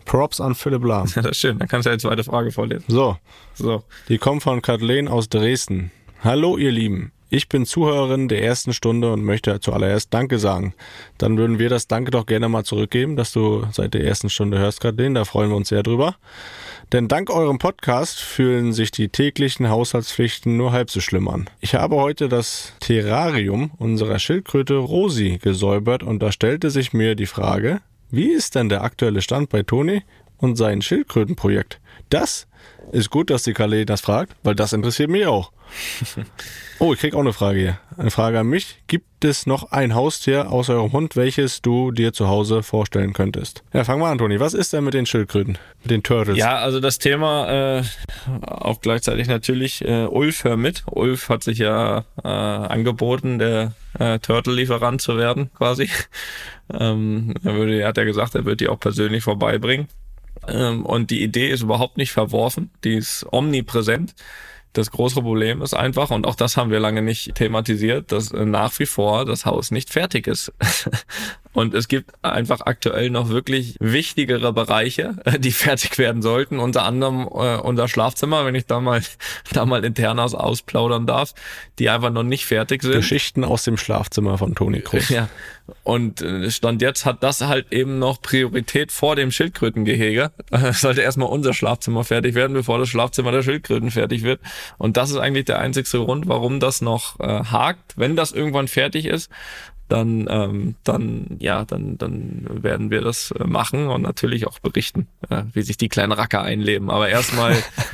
Props an Philipp Lahm. Ja, das ist schön. Dann kannst du ja die zweite Frage vorlesen. So, So. die kommt von Kathleen aus Dresden. Hallo ihr Lieben, ich bin Zuhörerin der ersten Stunde und möchte zuallererst Danke sagen. Dann würden wir das Danke doch gerne mal zurückgeben, dass du seit der ersten Stunde hörst, Kathleen, da freuen wir uns sehr drüber. Denn dank eurem Podcast fühlen sich die täglichen Haushaltspflichten nur halb so schlimm an. Ich habe heute das Terrarium unserer Schildkröte Rosi gesäubert und da stellte sich mir die Frage, wie ist denn der aktuelle Stand bei Toni und seinem Schildkrötenprojekt? Das ist gut, dass die Kathleen das fragt, weil das interessiert mich auch. Oh, ich krieg auch eine Frage hier. Eine Frage an mich. Gibt es noch ein Haustier außer eurem Hund, welches du dir zu Hause vorstellen könntest? Ja, fang mal an, Toni. Was ist denn mit den Schildkröten, mit den Turtles? Ja, also das Thema, äh, auch gleichzeitig natürlich, äh, Ulf, hör mit. Ulf hat sich ja äh, angeboten, der äh, Turtle-Lieferant zu werden, quasi. Ähm, er, würde, er hat ja gesagt, er wird die auch persönlich vorbeibringen. Ähm, und die Idee ist überhaupt nicht verworfen. Die ist omnipräsent. Das große Problem ist einfach, und auch das haben wir lange nicht thematisiert, dass nach wie vor das Haus nicht fertig ist. Und es gibt einfach aktuell noch wirklich wichtigere Bereiche, die fertig werden sollten. Unter anderem äh, unser Schlafzimmer, wenn ich da mal da mal internas ausplaudern darf, die einfach noch nicht fertig sind. Geschichten aus dem Schlafzimmer von Toni Kroos. Ja. Und äh, Stand jetzt hat das halt eben noch Priorität vor dem Schildkrötengehege. Es sollte erstmal unser Schlafzimmer fertig werden, bevor das Schlafzimmer der Schildkröten fertig wird. Und das ist eigentlich der einzigste Grund, warum das noch äh, hakt. Wenn das irgendwann fertig ist, dann ähm, dann ja dann dann werden wir das äh, machen und natürlich auch berichten, äh, wie sich die kleinen Racker einleben. Aber erstmal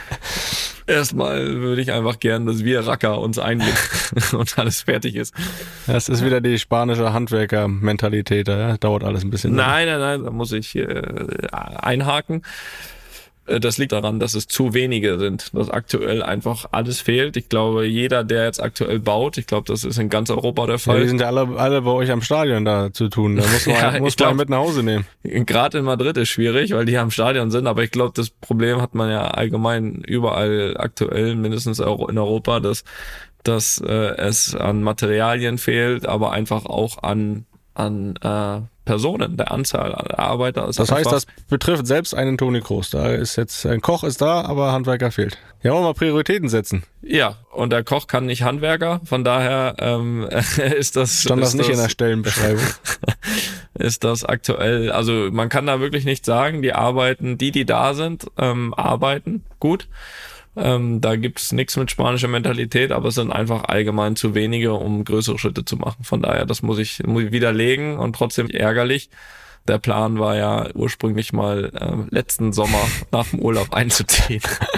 erstmal würde ich einfach gern, dass wir Racker uns einleben und alles fertig ist. Das ist wieder die spanische Handwerker-Mentalität, ja? Dauert alles ein bisschen. Nein, nein, nein, da muss ich äh, einhaken. Das liegt daran, dass es zu wenige sind, dass aktuell einfach alles fehlt. Ich glaube, jeder, der jetzt aktuell baut, ich glaube, das ist in ganz Europa der Fall. Ja, die sind ja alle, alle bei euch am Stadion da zu tun. Da muss man, ja, muss man glaub, mit nach Hause nehmen. Gerade in Madrid ist schwierig, weil die am Stadion sind. Aber ich glaube, das Problem hat man ja allgemein überall aktuell, mindestens auch in Europa, dass, dass äh, es an Materialien fehlt, aber einfach auch an an äh, Personen, der Anzahl der Arbeiter. Ist das heißt, das betrifft selbst einen Toni Kroos. Da ist jetzt, ein Koch ist da, aber Handwerker fehlt. Ja, wollen wir mal Prioritäten setzen. Ja, und der Koch kann nicht Handwerker, von daher ähm, ist das... Stand das ist nicht das, in der Stellenbeschreibung. Ist das aktuell, also man kann da wirklich nicht sagen, die arbeiten, die, die da sind, ähm, arbeiten gut. Ähm, da gibt's nichts mit spanischer Mentalität, aber es sind einfach allgemein zu wenige, um größere Schritte zu machen. Von daher, das muss ich, muss ich widerlegen und trotzdem ärgerlich. Der Plan war ja ursprünglich mal äh, letzten Sommer nach dem Urlaub einzuziehen.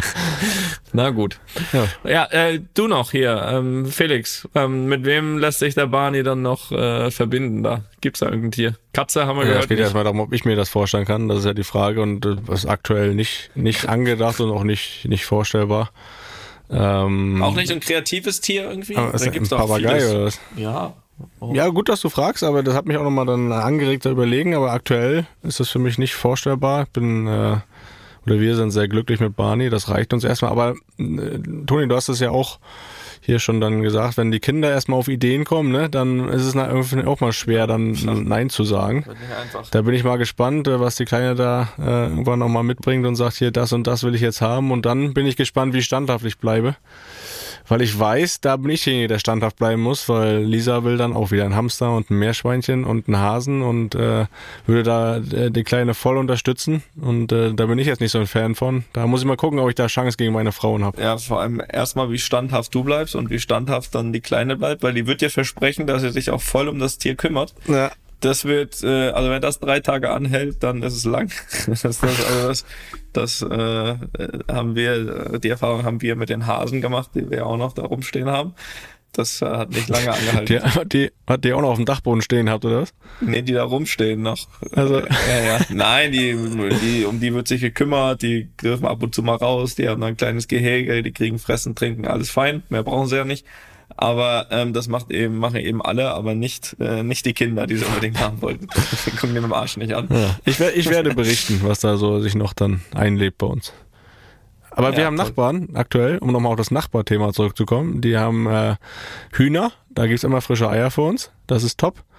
Na gut. Ja, ja äh, du noch hier, ähm, Felix. Ähm, mit wem lässt sich der Barney dann noch äh, verbinden da? Gibt's da irgendein Tier? Katze haben wir ja, gehört. Es geht erstmal darum, ob ich mir das vorstellen kann. Das ist ja die Frage und das ist aktuell nicht nicht angedacht und auch nicht nicht vorstellbar. Ähm, auch nicht so ein kreatives Tier irgendwie? Aber ist ein Papagei oder was? Ja. Oh. Ja, gut, dass du fragst, aber das hat mich auch nochmal dann angeregt zu überlegen, aber aktuell ist das für mich nicht vorstellbar. Ich bin, äh, oder wir sind sehr glücklich mit Barney, das reicht uns erstmal, aber äh, Toni, du hast es ja auch hier schon dann gesagt, wenn die Kinder erstmal auf Ideen kommen, ne, dann ist es irgendwie auch mal schwer, dann Nein zu sagen. Da bin ich mal gespannt, was die Kleine da äh, irgendwann nochmal mitbringt und sagt, hier, das und das will ich jetzt haben und dann bin ich gespannt, wie standhaft ich bleibe. Weil ich weiß, da bin ich derjenige, der standhaft bleiben muss, weil Lisa will dann auch wieder einen Hamster und ein Meerschweinchen und einen Hasen und äh, würde da äh, die Kleine voll unterstützen und äh, da bin ich jetzt nicht so ein Fan von. Da muss ich mal gucken, ob ich da Chance gegen meine Frauen habe. Ja, vor allem erstmal, wie standhaft du bleibst und wie standhaft dann die Kleine bleibt, weil die wird dir versprechen, dass sie sich auch voll um das Tier kümmert. Ja. Das wird, äh, also wenn das drei Tage anhält, dann ist es lang. das, das, also das, das äh, haben wir, die Erfahrung haben wir mit den Hasen gemacht, die wir auch noch da rumstehen haben. Das äh, hat nicht lange angehalten. Die, die, hat die auch noch auf dem Dachboden stehen gehabt, oder was? Nee, die da rumstehen noch. Also, ja, ja. Nein, die, die, um die wird sich gekümmert, die dürfen ab und zu mal raus, die haben ein kleines Gehege, die kriegen Fressen, Trinken, alles fein, mehr brauchen sie ja nicht. Aber ähm, das macht eben, machen eben alle, aber nicht äh, nicht die Kinder, die sie unbedingt haben wollten. Die gucken den im Arsch nicht an. Ja. Ich, wer, ich werde berichten, was da so sich noch dann einlebt bei uns. Aber ja, wir haben toll. Nachbarn aktuell, um nochmal auf das Nachbarthema zurückzukommen. Die haben äh, Hühner, da gibt's immer frische Eier für uns. Das ist top.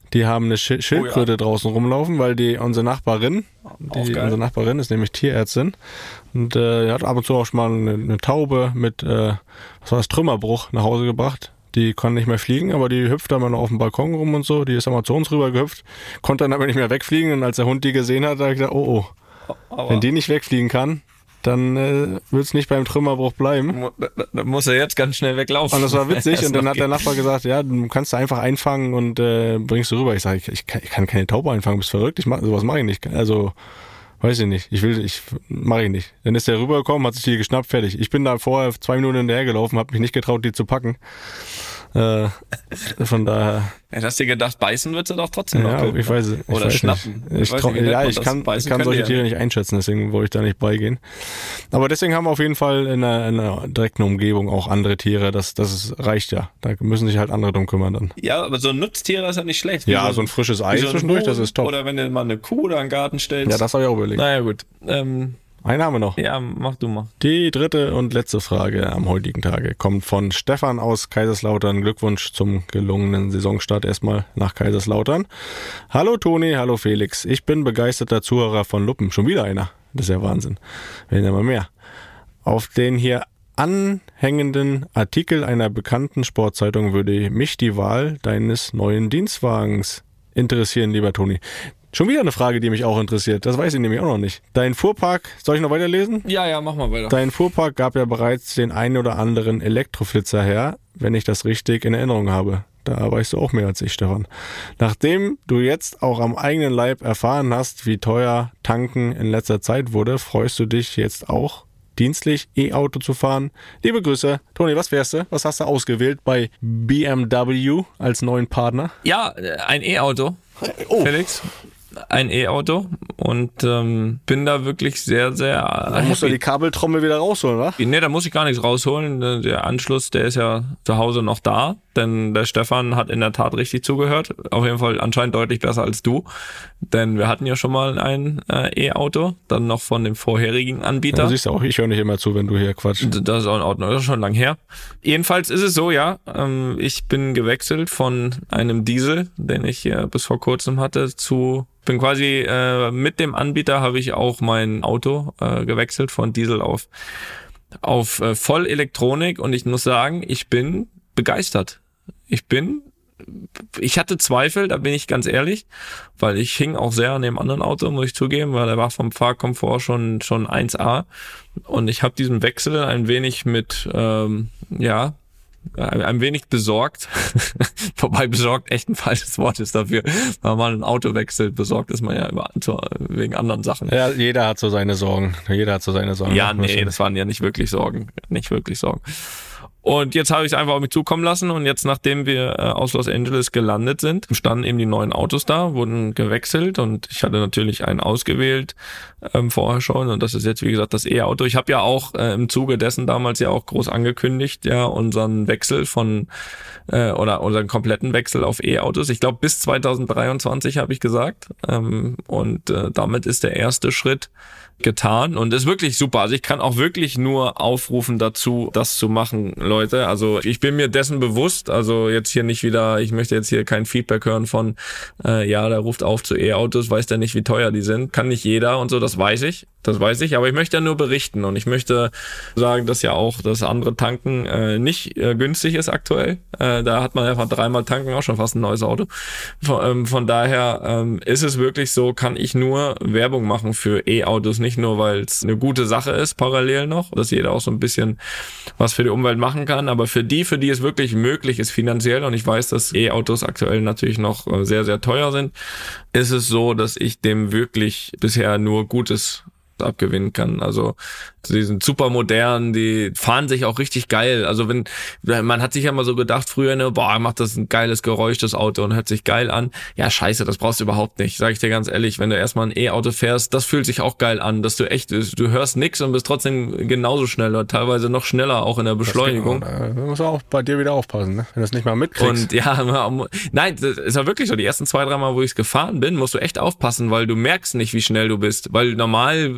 Die haben eine Sch- Schildkröte oh ja. draußen rumlaufen, weil die unsere Nachbarin, die, unsere Nachbarin ist nämlich Tierärztin und äh, hat ab und zu auch schon mal eine, eine Taube mit, äh, was war das, Trümmerbruch nach Hause gebracht. Die kann nicht mehr fliegen, aber die hüpft da mal noch auf dem Balkon rum und so. Die ist einmal zu uns rüber gehüpft, konnte dann aber nicht mehr wegfliegen und als der Hund die gesehen hat, hat er gesagt, oh oh, aber wenn die nicht wegfliegen kann, dann äh, wird es nicht beim Trümmerbruch bleiben. Da muss er jetzt ganz schnell weglaufen. Und das war witzig. Und dann hat der Nachbar gesagt, ja, du kannst du einfach einfangen und äh, bringst du rüber. Ich sage, ich, ich, kann, ich kann keine Taube einfangen, bist verrückt. Ich mach, sowas mache ich nicht. Also, weiß ich nicht. Ich will, ich mache ich nicht. Dann ist der rübergekommen, hat sich die geschnappt, fertig. Ich bin da vorher zwei Minuten hinterhergelaufen, habe mich nicht getraut, die zu packen. Äh, von daher. Ja, hast du dir gedacht, beißen wird sie doch trotzdem ja, noch töten, ich weiß, ich Oder weiß schnappen. Nicht. Ich, ich trau, nicht, ja, ich kann, ich kann solche Tiere nicht einschätzen, deswegen wollte ich da nicht beigehen. Aber deswegen haben wir auf jeden Fall in einer, in einer direkten Umgebung auch andere Tiere. Das, das reicht ja. Da müssen sich halt andere drum kümmern dann. Ja, aber so ein Nutztier ist ja nicht schlecht. Ja, so, so ein frisches Ei so zwischendurch, das ist top. Oder wenn du mal eine Kuh da in den Garten stellst. Ja, das habe ich auch überlegt. Naja, gut. Ähm, Einen haben wir noch. Ja, mach du mal. Die dritte und letzte Frage am heutigen Tage kommt von Stefan aus Kaiserslautern. Glückwunsch zum gelungenen Saisonstart erstmal nach Kaiserslautern. Hallo Toni, hallo Felix. Ich bin begeisterter Zuhörer von Luppen. Schon wieder einer. Das ist ja Wahnsinn. Werden ja mal mehr. Auf den hier anhängenden Artikel einer bekannten Sportzeitung würde mich die Wahl deines neuen Dienstwagens interessieren, lieber Toni. Schon wieder eine Frage, die mich auch interessiert. Das weiß ich nämlich auch noch nicht. Dein Fuhrpark, soll ich noch weiterlesen? Ja, ja, mach mal weiter. Dein Fuhrpark gab ja bereits den einen oder anderen Elektroflitzer her, wenn ich das richtig in Erinnerung habe. Da weißt du auch mehr als ich, Stefan. Nachdem du jetzt auch am eigenen Leib erfahren hast, wie teuer Tanken in letzter Zeit wurde, freust du dich jetzt auch, dienstlich E-Auto zu fahren? Liebe Grüße. Toni, was fährst du? Was hast du ausgewählt bei B M W als neuen Partner? Ja, ein E-Auto. Oh. Felix. Ein E-Auto und ähm, bin da wirklich sehr, sehr Da musst du die Kabeltrommel wieder rausholen, wa? Nee, da muss ich gar nichts rausholen. Der Anschluss, der ist ja zu Hause noch da, denn der Stefan hat in der Tat richtig zugehört. Auf jeden Fall anscheinend deutlich besser als du, denn wir hatten ja schon mal ein äh, E-Auto, dann noch von dem vorherigen Anbieter. Ja, siehst du auch, ich höre nicht immer zu, wenn du hier quatschst. Das ist auch in Ordnung, das ist schon lang her. Jedenfalls ist es so, ja, ähm, ich bin gewechselt von einem Diesel, den ich hier bis vor kurzem hatte, zu bin quasi äh, mit dem Anbieter habe ich auch mein Auto äh, gewechselt von Diesel auf auf äh, Vollelektronik und ich muss sagen, ich bin begeistert. Ich bin ich hatte Zweifel, da bin ich ganz ehrlich, weil ich hing auch sehr an dem anderen Auto, muss ich zugeben, weil der war vom Fahrkomfort schon schon eins A und ich habe diesen Wechsel ein wenig mit ähm, ja ein wenig besorgt, wobei besorgt echt ein falsches Wort ist dafür, wenn man ein Auto wechselt, besorgt ist man ja über, wegen anderen Sachen. Ja, jeder hat so seine Sorgen, jeder hat so seine Sorgen. Ja, nee, das waren ja nicht wirklich Sorgen, nicht wirklich Sorgen. Und jetzt habe ich es einfach auf mich zukommen lassen und jetzt, nachdem wir äh, aus Los Angeles gelandet sind, standen eben die neuen Autos da, wurden gewechselt und ich hatte natürlich einen ausgewählt ähm, vorher schon und das ist jetzt, wie gesagt, das E-Auto. Ich habe ja auch äh, im Zuge dessen damals ja auch groß angekündigt, ja, unseren Wechsel von äh, oder unseren kompletten Wechsel auf E-Autos. Ich glaube, bis zwanzig dreiundzwanzig habe ich gesagt ähm, und äh, damit ist der erste Schritt getan und ist wirklich super. Also ich kann auch wirklich nur aufrufen dazu, das zu machen, Leute. Also ich bin mir dessen bewusst, also jetzt hier nicht wieder, ich möchte jetzt hier kein Feedback hören von, äh, ja, der ruft auf zu E-Autos, weiß der nicht, wie teuer die sind. Kann nicht jeder und so, das weiß ich. Das weiß ich, aber ich möchte ja nur berichten und ich möchte sagen, dass ja auch das andere Tanken äh, nicht äh, günstig ist aktuell. Äh, da hat man einfach dreimal tanken auch schon fast ein neues Auto. Von, ähm, von daher ähm, ist es wirklich so, kann ich nur Werbung machen für E-Autos, nicht nur, weil es eine gute Sache ist, parallel noch, dass jeder auch so ein bisschen was für die Umwelt machen kann, aber für die, für die es wirklich möglich ist finanziell und ich weiß, dass E-Autos aktuell natürlich noch äh, sehr, sehr teuer sind, ist es so, dass ich dem wirklich bisher nur Gutes abgewinnen kann. Also die sind super modern, die fahren sich auch richtig geil. Also wenn, man hat sich ja mal so gedacht früher, ne, boah, macht das ein geiles Geräusch, das Auto und hört sich geil an. Ja, scheiße, das brauchst du überhaupt nicht. Sag ich dir ganz ehrlich, wenn du erstmal ein E-Auto fährst, das fühlt sich auch geil an, dass du echt, du hörst nix und bist trotzdem genauso schnell oder teilweise noch schneller auch in der Beschleunigung. Da musst du auch bei dir wieder aufpassen, ne? Wenn du es nicht mal mitkriegst. Und ja, nein, das ist ja wirklich so, die ersten zwei, drei Mal, wo ich es gefahren bin, musst du echt aufpassen, weil du merkst nicht, wie schnell du bist. Weil normal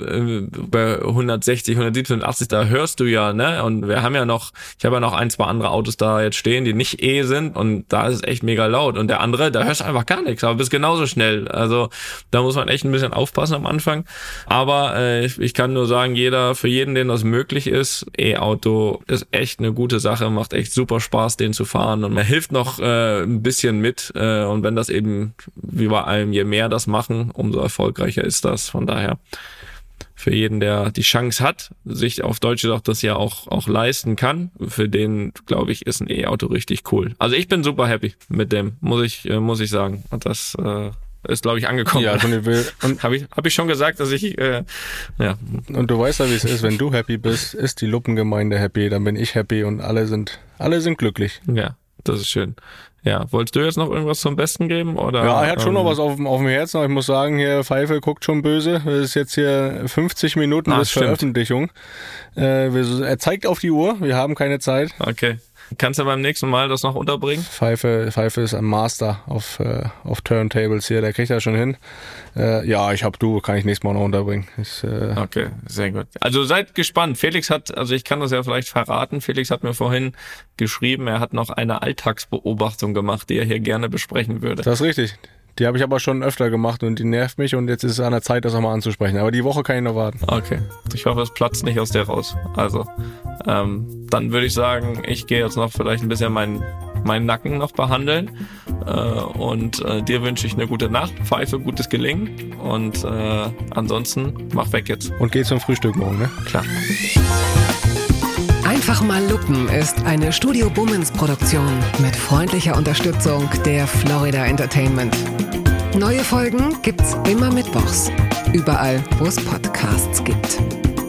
äh, bei hundertsechzig, hundertsiebzig, hundertachtzig, da hörst du ja, ne? Und wir haben ja noch, ich habe ja noch ein, zwei andere Autos da jetzt stehen, die nicht E sind und da ist es echt mega laut. Und der andere, da hörst du einfach gar nichts, aber bist genauso schnell. Also da muss man echt ein bisschen aufpassen am Anfang. Aber äh, ich, ich kann nur sagen, jeder, für jeden, den das möglich ist, E-Auto ist echt eine gute Sache, macht echt super Spaß, den zu fahren und man hilft noch äh, ein bisschen mit. Äh, und wenn das eben, wie bei allem, je mehr das machen, umso erfolgreicher ist das. Von daher für jeden, der die Chance hat, sich auf Deutsch gesagt das ja auch auch leisten kann, für den, glaube ich, ist ein E-Auto richtig cool. Also ich bin super happy mit dem, muss ich äh, muss ich sagen. Und das äh, ist, glaube ich, angekommen. Ja, und habe ich hab ich schon gesagt, dass ich äh, ja. Und du weißt ja, wie es ist, wenn du happy bist, ist die Luppengemeinde happy, dann bin ich happy und alle sind alle sind glücklich. Ja, das ist schön. Ja, wolltest du jetzt noch irgendwas zum Besten geben? Oder, ja, er hat schon ähm, noch was auf, auf dem Herzen, aber ich muss sagen, hier Pfeife guckt schon böse. Das ist jetzt hier fünfzig Minuten ah, bis stimmt. Veröffentlichung. Äh, wir, er zeigt auf die Uhr, wir haben keine Zeit. Okay. Kannst du beim nächsten Mal das noch unterbringen? Pfeife, Pfeife ist ein Master auf, äh, auf Turntables hier, der kriegt das schon hin. Äh, ja, ich hab du, kann ich nächstes Mal noch unterbringen. Ich, äh okay, sehr gut. Also seid gespannt. Felix hat, also ich kann das ja vielleicht verraten, Felix hat mir vorhin geschrieben, er hat noch eine Alltagsbeobachtung gemacht, die er hier gerne besprechen würde. Das ist richtig. Die habe ich aber schon öfter gemacht und die nervt mich und jetzt ist es an der Zeit, das nochmal anzusprechen. Aber die Woche kann ich noch warten. Okay. Ich hoffe, es platzt nicht aus der raus. Also, ähm, dann würde ich sagen, ich gehe jetzt noch vielleicht ein bisschen meinen meinen Nacken noch behandeln äh, und äh, dir wünsche ich eine gute Nacht, Pfeife, gutes Gelingen und äh, ansonsten mach weg jetzt. Und geh zum Frühstück morgen, ne? Klar. Einfach mal Lupen ist eine Studio Bummens Produktion mit freundlicher Unterstützung der Florida Entertainment. Neue Folgen gibt's immer mittwochs, überall, wo es Podcasts gibt.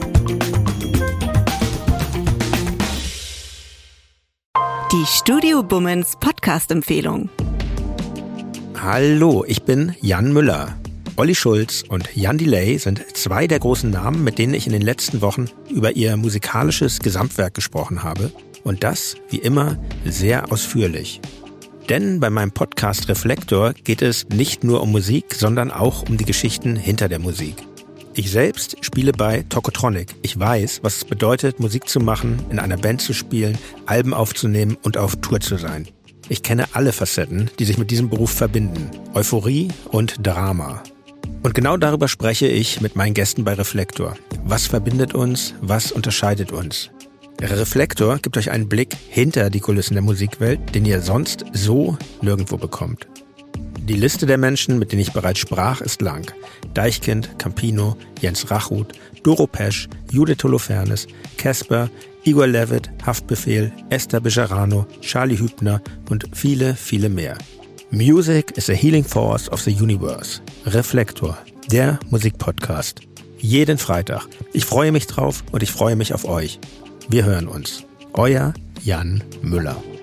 Die Studio Bummens Podcast-Empfehlung. Hallo, ich bin Jan Müller. Olli Schulz und Jan Delay sind zwei der großen Namen, mit denen ich in den letzten Wochen über ihr musikalisches Gesamtwerk gesprochen habe. Und das, wie immer, sehr ausführlich. Denn bei meinem Podcast Reflektor geht es nicht nur um Musik, sondern auch um die Geschichten hinter der Musik. Ich selbst spiele bei Tokotronic. Ich weiß, was es bedeutet, Musik zu machen, in einer Band zu spielen, Alben aufzunehmen und auf Tour zu sein. Ich kenne alle Facetten, die sich mit diesem Beruf verbinden. Euphorie und Drama. Und genau darüber spreche ich mit meinen Gästen bei Reflektor. Was verbindet uns? Was unterscheidet uns? Reflektor gibt euch einen Blick hinter die Kulissen der Musikwelt, den ihr sonst so nirgendwo bekommt. Die Liste der Menschen, mit denen ich bereits sprach, ist lang. Deichkind, Campino, Jens Rachut, Doro Pesch, Judith Holofernes, Casper, Igor Levit, Haftbefehl, Esther Bejarano, Charlie Hübner und viele, viele mehr. Music is a healing force of the universe. Reflektor, der Musikpodcast. Jeden Freitag. Ich freue mich drauf und ich freue mich auf euch. Wir hören uns. Euer Jan Müller.